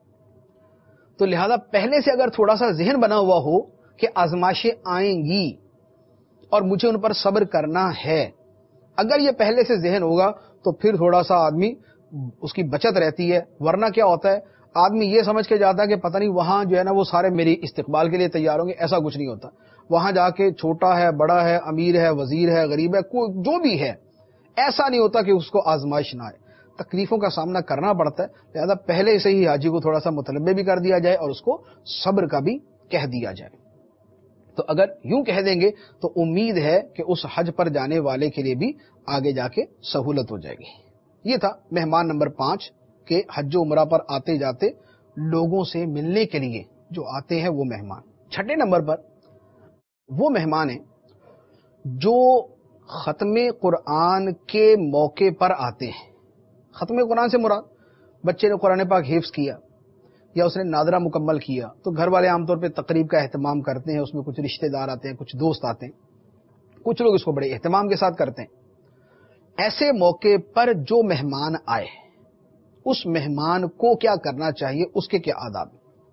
تو لہذا پہلے سے اگر تھوڑا سا ذہن بنا ہوا ہو کہ آزمائشیں آئیں گی اور مجھے ان پر صبر کرنا ہے، اگر یہ پہلے سے ذہن ہوگا تو پھر تھوڑا سا آدمی اس کی بچت رہتی ہے. ورنہ کیا ہوتا ہے، آدمی یہ سمجھ کے جاتا ہے کہ پتہ نہیں وہاں جو ہے نا وہ سارے میری استقبال کے لیے تیار ہوں گے. ایسا کچھ نہیں ہوتا. وہاں جا کے چھوٹا ہے، بڑا ہے، امیر ہے، وزیر ہے، غریب ہے، کوئی جو بھی ہے، ایسا نہیں ہوتا کہ اس کو آزمائش نہ آئے. تکلیفوں کا سامنا کرنا پڑتا ہے. لہذا پہلے سے ہی حاجی کو تھوڑا سا مطلبے بھی کر دیا جائے اور اس کو صبر کا بھی کہہ دیا جائے. تو اگر یوں کہہ دیں گے تو امید ہے کہ اس حج پر جانے والے کے لیے بھی آگے جا کے سہولت ہو جائے گی. یہ تھا مہمان نمبر پانچ کہ حج و عمرہ پر آتے جاتے لوگوں سے ملنے کے لیے جو آتے ہیں وہ مہمان. چھٹے نمبر پر وہ مہمان ہیں جو ختم قرآن کے موقع پر آتے ہیں. ختم قرآن سے مراد بچے نے قرآن پاک حفظ کیا یا اس نے نادرہ مکمل کیا تو گھر والے عام طور پہ تقریب کا اہتمام کرتے ہیں. اس میں کچھ رشتہ دار آتے ہیں، کچھ دوست آتے ہیں، کچھ لوگ اس کو بڑے اہتمام کے ساتھ کرتے ہیں. ایسے موقع پر جو مہمان آئے اس مہمان کو کیا کرنا چاہیے، اس کے کیا آداب؟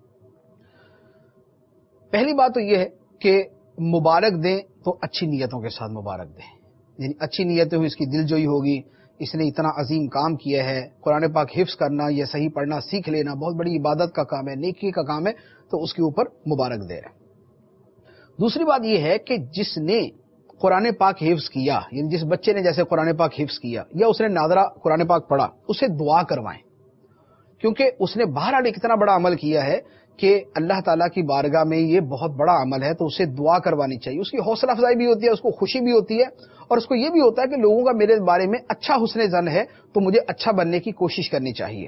پہلی بات تو یہ ہے کہ مبارک دیں تو اچھی نیتوں کے ساتھ مبارک دیں، یعنی اچھی نیتیں ہوئی، اس کی دل جوئی ہوگی، اس نے اتنا عظیم کام کیا ہے، قرآن پاک حفظ کرنا، یہ صحیح پڑھنا سیکھ لینا بہت بڑی عبادت کا کام ہے، نیکی کا کام ہے، تو اس کے اوپر مبارک دے رہے۔ دوسری بات یہ ہے کہ جس نے قرآن پاک حفظ کیا، یعنی جس بچے نے جیسے قرآن پاک حفظ کیا یا اس نے نادرہ قرآن پاک پڑھا، اسے دعا کروائیں، کیونکہ اس نے بہرحال ایک اتنا بڑا عمل کیا ہے کہ اللہ تعالیٰ کی بارگاہ میں یہ بہت بڑا عمل ہے، تو اسے دعا کروانی چاہیے، اس کی حوصلہ افزائی بھی ہوتی ہے، اس کو خوشی بھی ہوتی ہے، اور اس کو یہ بھی ہوتا ہے کہ لوگوں کا میرے بارے میں اچھا حسن ظن ہے، تو مجھے اچھا بننے کی کوشش کرنی چاہیے۔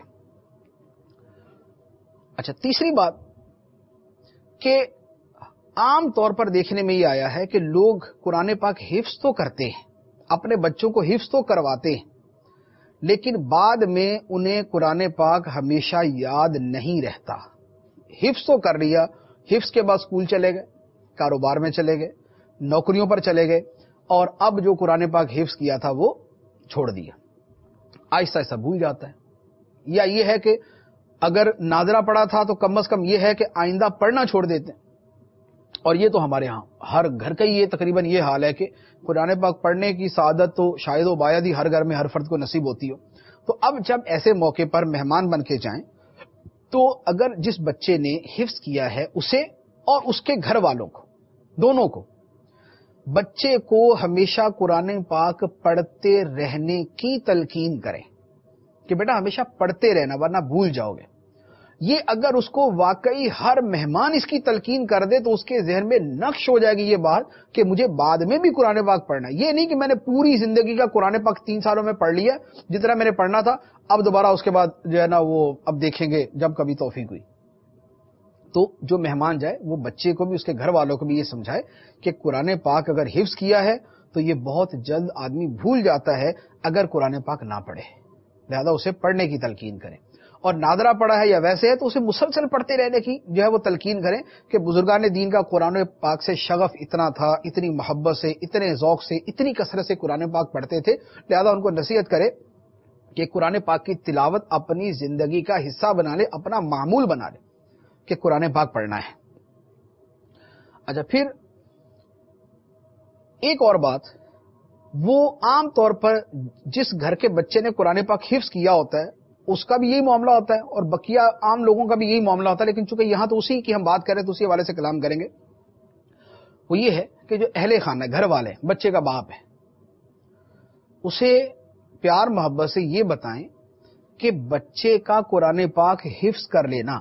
اچھا، تیسری بات کہ عام طور پر دیکھنے میں یہ آیا ہے کہ لوگ قرآن پاک حفظ تو کرتے ہیں، اپنے بچوں کو حفظ تو کرواتے ہیں، لیکن بعد میں انہیں قرآن پاک ہمیشہ یاد نہیں رہتا۔ حفظ تو کر لیا، حفظ کے بعد اسکول چلے گئے، کاروبار میں چلے گئے، نوکریوں پر چلے گئے، اور اب جو قرآن پاک حفظ کیا تھا وہ چھوڑ دیا، آہستہ آہستہ بھول جاتا ہے۔ یا یہ ہے کہ اگر نادرہ پڑھا تھا تو کم از کم یہ ہے کہ آئندہ پڑھنا چھوڑ دیتے ہیں، اور یہ تو ہمارے ہاں ہر گھر کا یہ تقریباً یہ حال ہے کہ قرآن پاک پڑھنے کی سعادت تو شاید و باید ہی ہر گھر میں ہر فرد کو نصیب ہوتی ہو۔ تو اب جب ایسے موقع پر مہمان بن کے جائیں تو اگر جس بچے نے حفظ کیا ہے اسے اور اس کے گھر والوں کو، دونوں کو، بچے کو ہمیشہ قرآن پاک پڑھتے رہنے کی تلقین کریں کہ بیٹا ہمیشہ پڑھتے رہنا ورنہ بھول جاؤ گے۔ یہ اگر اس کو واقعی ہر مہمان اس کی تلقین کر دے تو اس کے ذہن میں نقش ہو جائے گی یہ بات کہ مجھے بعد میں بھی قرآن پاک پڑھنا ہے۔ یہ نہیں کہ میں نے پوری زندگی کا قرآن پاک تین سالوں میں پڑھ لیا جتنا میں نے پڑھنا تھا، اب دوبارہ اس کے بعد جو ہے نا وہ اب دیکھیں گے جب کبھی توفیق ہوئی۔ تو جو مہمان جائے وہ بچے کو بھی اس کے گھر والوں کو بھی یہ سمجھائے کہ قرآن پاک اگر حفظ کیا ہے تو یہ بہت جلد آدمی بھول جاتا ہے اگر قرآن پاک نہ پڑھے، لہذا اسے پڑھنے کی تلقین کریں، اور نادرہ پڑھا ہے یا ویسے ہے تو اسے مسلسل پڑھتے رہنے کی جو ہے وہ تلقین کریں کہ بزرگان دین کا قرآن پاک سے شغف اتنا تھا، اتنی محبت سے، اتنے ذوق سے، اتنی کثرت سے قرآن پاک پڑھتے تھے، لہذا ان کو نصیحت کرے کہ قرآن پاک کی تلاوت اپنی زندگی کا حصہ بنا لے، اپنا معمول بنا لے کہ قرآن پاک پڑھنا ہے۔ اچھا، پھر ایک اور بات، وہ عام طور پر جس گھر کے بچے نے قرآن پاک حفظ کیا ہوتا ہے اس کا بھی یہی معاملہ ہوتا ہے، اور بقیہ عام لوگوں کا بھی یہی معاملہ ہوتا ہے، لیکن چونکہ یہاں تو اسی کی ہم بات کریں تو اسی حوالے سے کلام کریں گے۔ وہ یہ ہے کہ جو اہل خانہ، گھر والے، بچے کا باپ ہے، اسے پیار محبت سے یہ بتائیں کہ بچے کا قرآن پاک حفظ کر لینا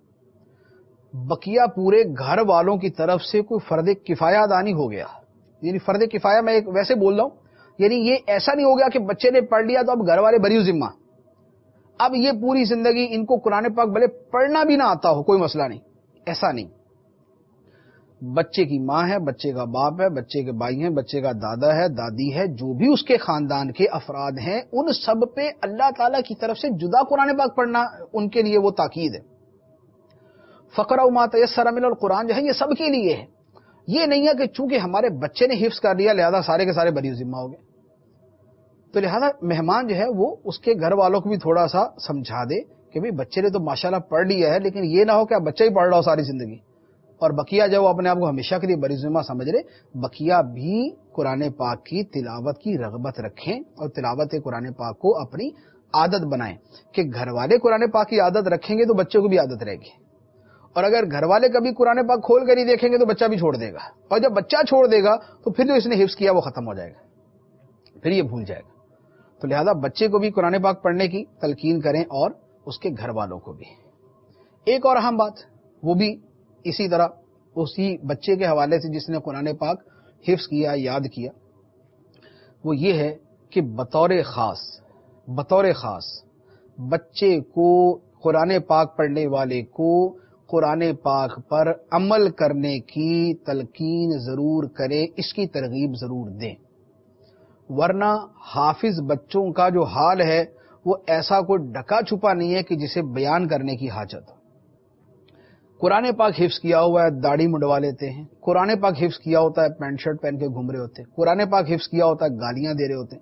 بقیہ پورے گھر والوں کی طرف سے کوئی فرض کفایہ ادا نہیں ہو گیا۔ یعنی فرض کفایہ میں ایک ویسے بول رہا ہوں، یعنی یہ ایسا نہیں ہو گیا کہ بچے نے پڑھ لیا تو اب گھر والے بری ذمہ، اب یہ پوری زندگی ان کو قرآن پاک بھلے پڑھنا بھی نہ آتا ہو کوئی مسئلہ نہیں، ایسا نہیں۔ بچے کی ماں ہے، بچے کا باپ ہے، بچے کے بھائی ہیں، بچے کا دادا ہے، دادی ہے، جو بھی اس کے خاندان کے افراد ہیں، ان سب پہ اللہ تعالیٰ کی طرف سے جدا قرآن پاک پڑھنا ان کے لیے وہ تاکید ہے۔ فقرؤ ما تیسر من القرآن جو ہے یہ سب کے لیے ہے، یہ نہیں ہے کہ چونکہ ہمارے بچے نے حفظ کر لیا لہذا سارے کے سارے بری ذمہ ہو گئے۔ تو لہذا مہمان جو ہے وہ اس کے گھر والوں کو بھی تھوڑا سا سمجھا دے کہ بھئی بچے نے تو ماشاءاللہ پڑھ لیا ہے، لیکن یہ نہ ہو کہ اب بچہ ہی پڑھ رہا ہو ساری زندگی اور بقیہ جو اپنے آپ کو ہمیشہ کے لیے بری ذمہ سمجھ رہے۔ بقیہ بھی قرآن پاک کی تلاوت کی رغبت رکھیں اور تلاوت قرآن پاک کو اپنی عادت بنائیں کہ گھر والے قرآن پاک کی عادت رکھیں گے تو بچوں کو بھی عادت رہے گی، اور اگر گھر والے کبھی قرآن پاک کھول کر ہی دیکھیں گے تو بچہ بھی چھوڑ دے گا، اور جب بچہ چھوڑ دے گا تو پھر جو اس نے حفظ کیا وہ ختم ہو جائے گا، پھر یہ بھول جائے گا۔ تو لہذا بچے کو بھی قرآن پاک پڑھنے کی تلقین کریں اور اس کے گھر والوں کو بھی۔ ایک اور اہم بات وہ بھی اسی طرح اسی بچے کے حوالے سے جس نے قرآن پاک حفظ کیا، یاد کیا، وہ یہ ہے کہ بطور خاص بطور خاص بچے کو، قرآن پاک پڑھنے والے کو قرآن پاک پر عمل کرنے کی تلقین ضرور کرے، اس کی ترغیب ضرور دیں، ورنہ حافظ بچوں کا جو حال ہے وہ ایسا کوئی ڈھکا چھپا نہیں ہے کہ جسے بیان کرنے کی حاجت ہو۔ قرآن پاک حفظ کیا ہوا ہے، داڑھی منڈوا لیتے ہیں، قرآن پاک حفظ کیا ہوتا ہے، پینٹ شرٹ پہن کے گھوم رہے ہوتے ہیں، قرآن پاک حفظ کیا ہوتا ہے، گالیاں دے رہے ہوتے ہیں،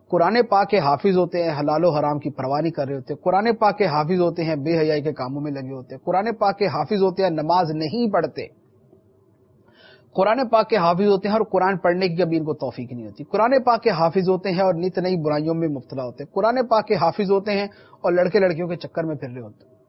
قرآن پاک کے حافظ ہوتے ہیں، حلال و حرام کی پرواہ نہیں کر رہے ہوتے، قرآن پاک کے حافظ ہوتے ہیں، بے حیائی کے کاموں میں لگے ہوتے ہیں، قرآن پاک کے حافظ ہوتے ہیں، نماز نہیں پڑھتے، قرآن پاک کے حافظ ہوتے ہیں اور قرآن پڑھنے کی کبھی ان کو توفیق نہیں ہوتی، قرآن پاک کے حافظ ہوتے ہیں اور نت نئی برائیوں میں مبتلا ہوتے ہیں، قرآن پاک کے حافظ ہوتے ہیں اور لڑکے لڑکیوں کے چکر میں پھر رہے ہوتے ہیں۔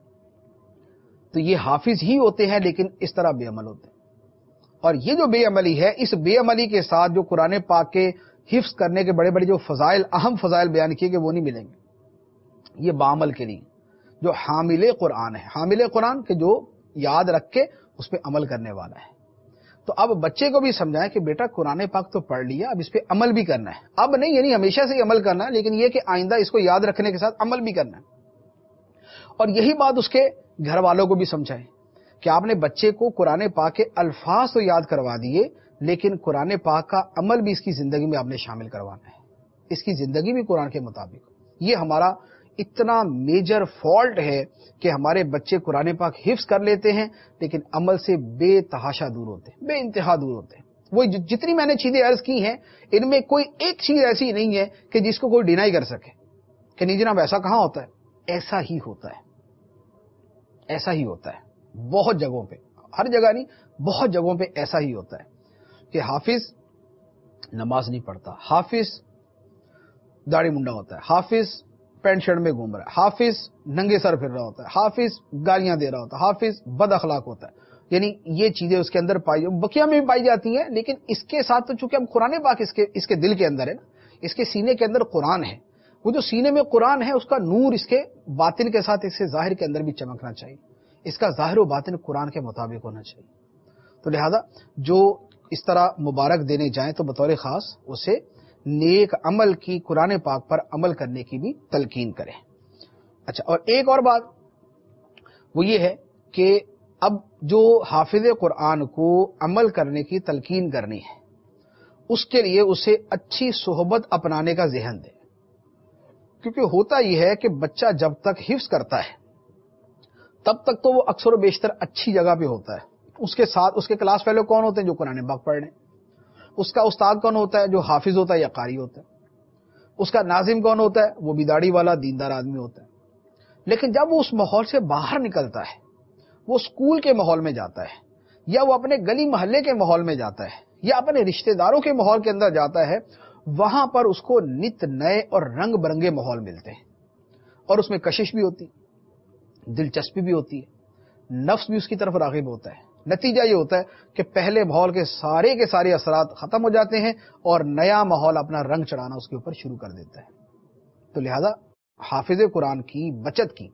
تو یہ حافظ ہی ہوتے ہیں لیکن اس طرح بے عمل ہوتے ہیں، اور یہ جو بے عملی ہے، اس بے عملی کے ساتھ جو قرآن پاک کے حفظ کرنے کے بڑے بڑے جو فضائل، اہم فضائل بیان کیے گئے وہ نہیں ملیں گے۔ یہ بعمل کے لیے جو حامل قرآن ہے، حامل قرآن کہ جو یاد رکھ کے اس پہ عمل کرنے والا ہے۔ تو اب بچے کو بھی سمجھائیں کہ بیٹا قرآن پاک تو پڑھ لیا، اب اس پہ عمل بھی کرنا ہے، اب نہیں یعنی ہمیشہ سے ہی عمل کرنا ہے، لیکن یہ کہ آئندہ اس کو یاد رکھنے کے ساتھ عمل بھی کرنا ہے۔ اور یہی بات اس کے گھر والوں کو بھی سمجھائیں کہ آپ نے بچے کو قرآن پاک کے الفاظ تو یاد کروا دیے، لیکن قرآن پاک کا عمل بھی اس کی زندگی میں آپ نے شامل کروانا ہے، اس کی زندگی بھی قرآن کے مطابق۔ یہ ہمارا اتنا میجر فالٹ ہے کہ ہمارے بچے قرآن پاک حفظ کر لیتے ہیں لیکن عمل سے بے تحاشا دور ہوتے ہیں، بے انتہا دور ہوتے ہیں۔ وہ جتنی میں نے چیزیں عرض کی ہیں ان میں کوئی ایک چیز ایسی نہیں ہے کہ جس کو کوئی ڈینائی کر سکے کہ نہیں جناب ایسا کہاں ہوتا ہے، ایسا ہی ہوتا ہے، ایسا ہی ہوتا ہے، بہت جگہوں پہ، ہر جگہ نہیں، بہت جگہوں پہ ایسا ہی ہوتا ہے کہ حافظ نماز نہیں پڑھتا، حافظ داڑھی منڈا ہوتا ہے، حافظ پینٹ شرٹ میں گھوم رہا ہے، حافظ ننگے سر پھر رہا ہوتا ہے، حافظ گالیاں دے رہا ہوتا ہے، حافظ بد اخلاق ہوتا ہے۔ یعنی یہ چیزیں اس کے اندر پائی، بقیہ میں بھی پائی جاتی ہیں، لیکن اس کے ساتھ تو چونکہ ہم قرآن پاک اس کے اس کے دل کے اندر ہے نا، اس کے سینے کے اندر قرآن ہے، وہ جو سینے میں قرآن ہے اس کا نور اس کے باطن کے ساتھ اس کے ظاہر کے اندر بھی چمکنا چاہیے، اس کا ظاہر و باطن قرآن کے مطابق ہونا چاہیے۔ تو لہذا جو اس طرح مبارک دینے جائیں تو بطور خاص اسے نیک عمل کی، قرآن پاک پر عمل کرنے کی بھی تلقین کریں۔ اچھا، اور ایک اور بات وہ یہ ہے کہ اب جو حافظ قرآن کو عمل کرنے کی تلقین کرنی ہے اس کے لیے اسے اچھی صحبت اپنانے کا ذہن دے، کیونکہ ہوتا یہ ہے کہ بچہ جب تک حفظ کرتا ہے تب تک تو وہ اکثر و بیشتر اچھی جگہ پہ ہوتا ہے، اس کے ساتھ اس کے کلاس فیلو کون ہوتے ہیں؟ جو قرآن پاک پڑھ رہے ہیں۔ اس کا استاد کون ہوتا ہے؟ جو حافظ ہوتا ہے یا قاری ہوتا ہے۔ اس کا ناظم کون ہوتا ہے؟ وہ بھی داڑھی والا دیندار آدمی ہوتا ہے۔ لیکن جب وہ اس ماحول سے باہر نکلتا ہے، وہ اسکول کے ماحول میں جاتا ہے یا وہ اپنے گلی محلے کے ماحول میں جاتا ہے یا اپنے رشتہ داروں کے ماحول کے اندر جاتا ہے، وہاں پر اس کو نت نئے اور رنگ برنگے ماحول ملتے ہیں، اور اس میں کشش بھی ہوتی ہے، دلچسپی بھی ہوتی ہے، نفس بھی اس کی طرف راغب ہوتا ہے۔ نتیجہ یہ ہوتا ہے کہ پہلے ماحول کے سارے کے سارے اثرات ختم ہو جاتے ہیں اور نیا ماحول اپنا رنگ چڑھانا اس کے اوپر شروع کر دیتا ہے۔ تو لہذا حافظ قرآن کی بچت کی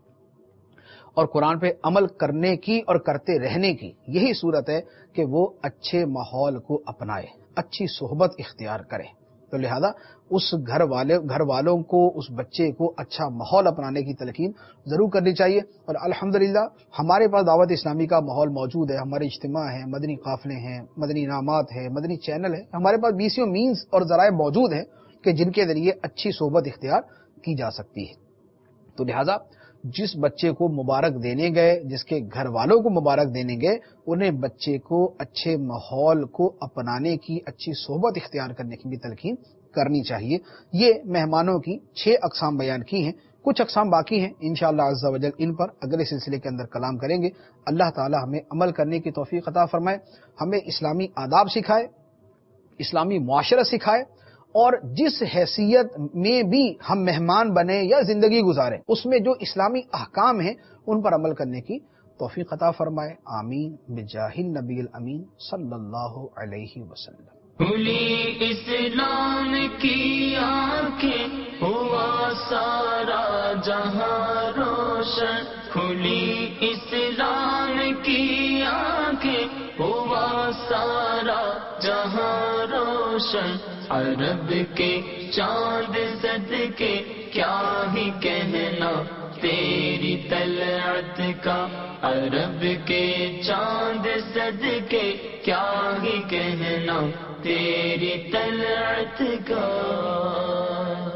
اور قرآن پہ عمل کرنے کی اور کرتے رہنے کی یہی صورت ہے کہ وہ اچھے ماحول کو اپنائے، اچھی صحبت اختیار کرے۔ تو لہذا اس گھر والے گھر والوں کو، اس بچے کو اچھا ماحول اپنانے کی تلقین ضرور کرنی چاہیے۔ اور الحمدللہ ہمارے پاس دعوت اسلامی کا ماحول موجود ہے، ہمارے اجتماع ہیں، مدنی قافلے ہیں، مدنی انعامات ہیں، مدنی چینل ہے، ہمارے پاس بیسیوں مینز اور ذرائع موجود ہیں کہ جن کے ذریعے اچھی صحبت اختیار کی جا سکتی ہے۔ تو لہذا جس بچے کو مبارک دینے گئے، جس کے گھر والوں کو مبارک دینے گئے، انہیں بچے کو اچھے ماحول کو اپنانے کی، اچھی صحبت اختیار کرنے کی بھی تلقین کرنی چاہیے۔ یہ مہمانوں کی چھ اقسام بیان کی ہیں، کچھ اقسام باقی ہیں، انشاءاللہ عز و جل ان پر اگلے سلسلے کے اندر کلام کریں گے۔ اللہ تعالی ہمیں عمل کرنے کی توفیق عطا فرمائے، ہمیں اسلامی آداب سکھائے، اسلامی معاشرت سکھائے، اور جس حیثیت میں بھی ہم مہمان بنے یا زندگی گزاریں اس میں جو اسلامی احکام ہیں ان پر عمل کرنے کی توفیق عطا فرمائے۔ آمین بجاہ النبی الامین صلی اللہ علیہ وسلم۔ کھلی اسلام کی آنکھیں ہوا سارا جہاں روشن، کھلی اسلام کی آنکھیں ہوا سارا جہاں روشن، عرب کے چاند صدقے کیا ہی کہنا تیری طلعت کا، عرب کے چاند صدقے کیا ہی کہنا تیری طلعت کا۔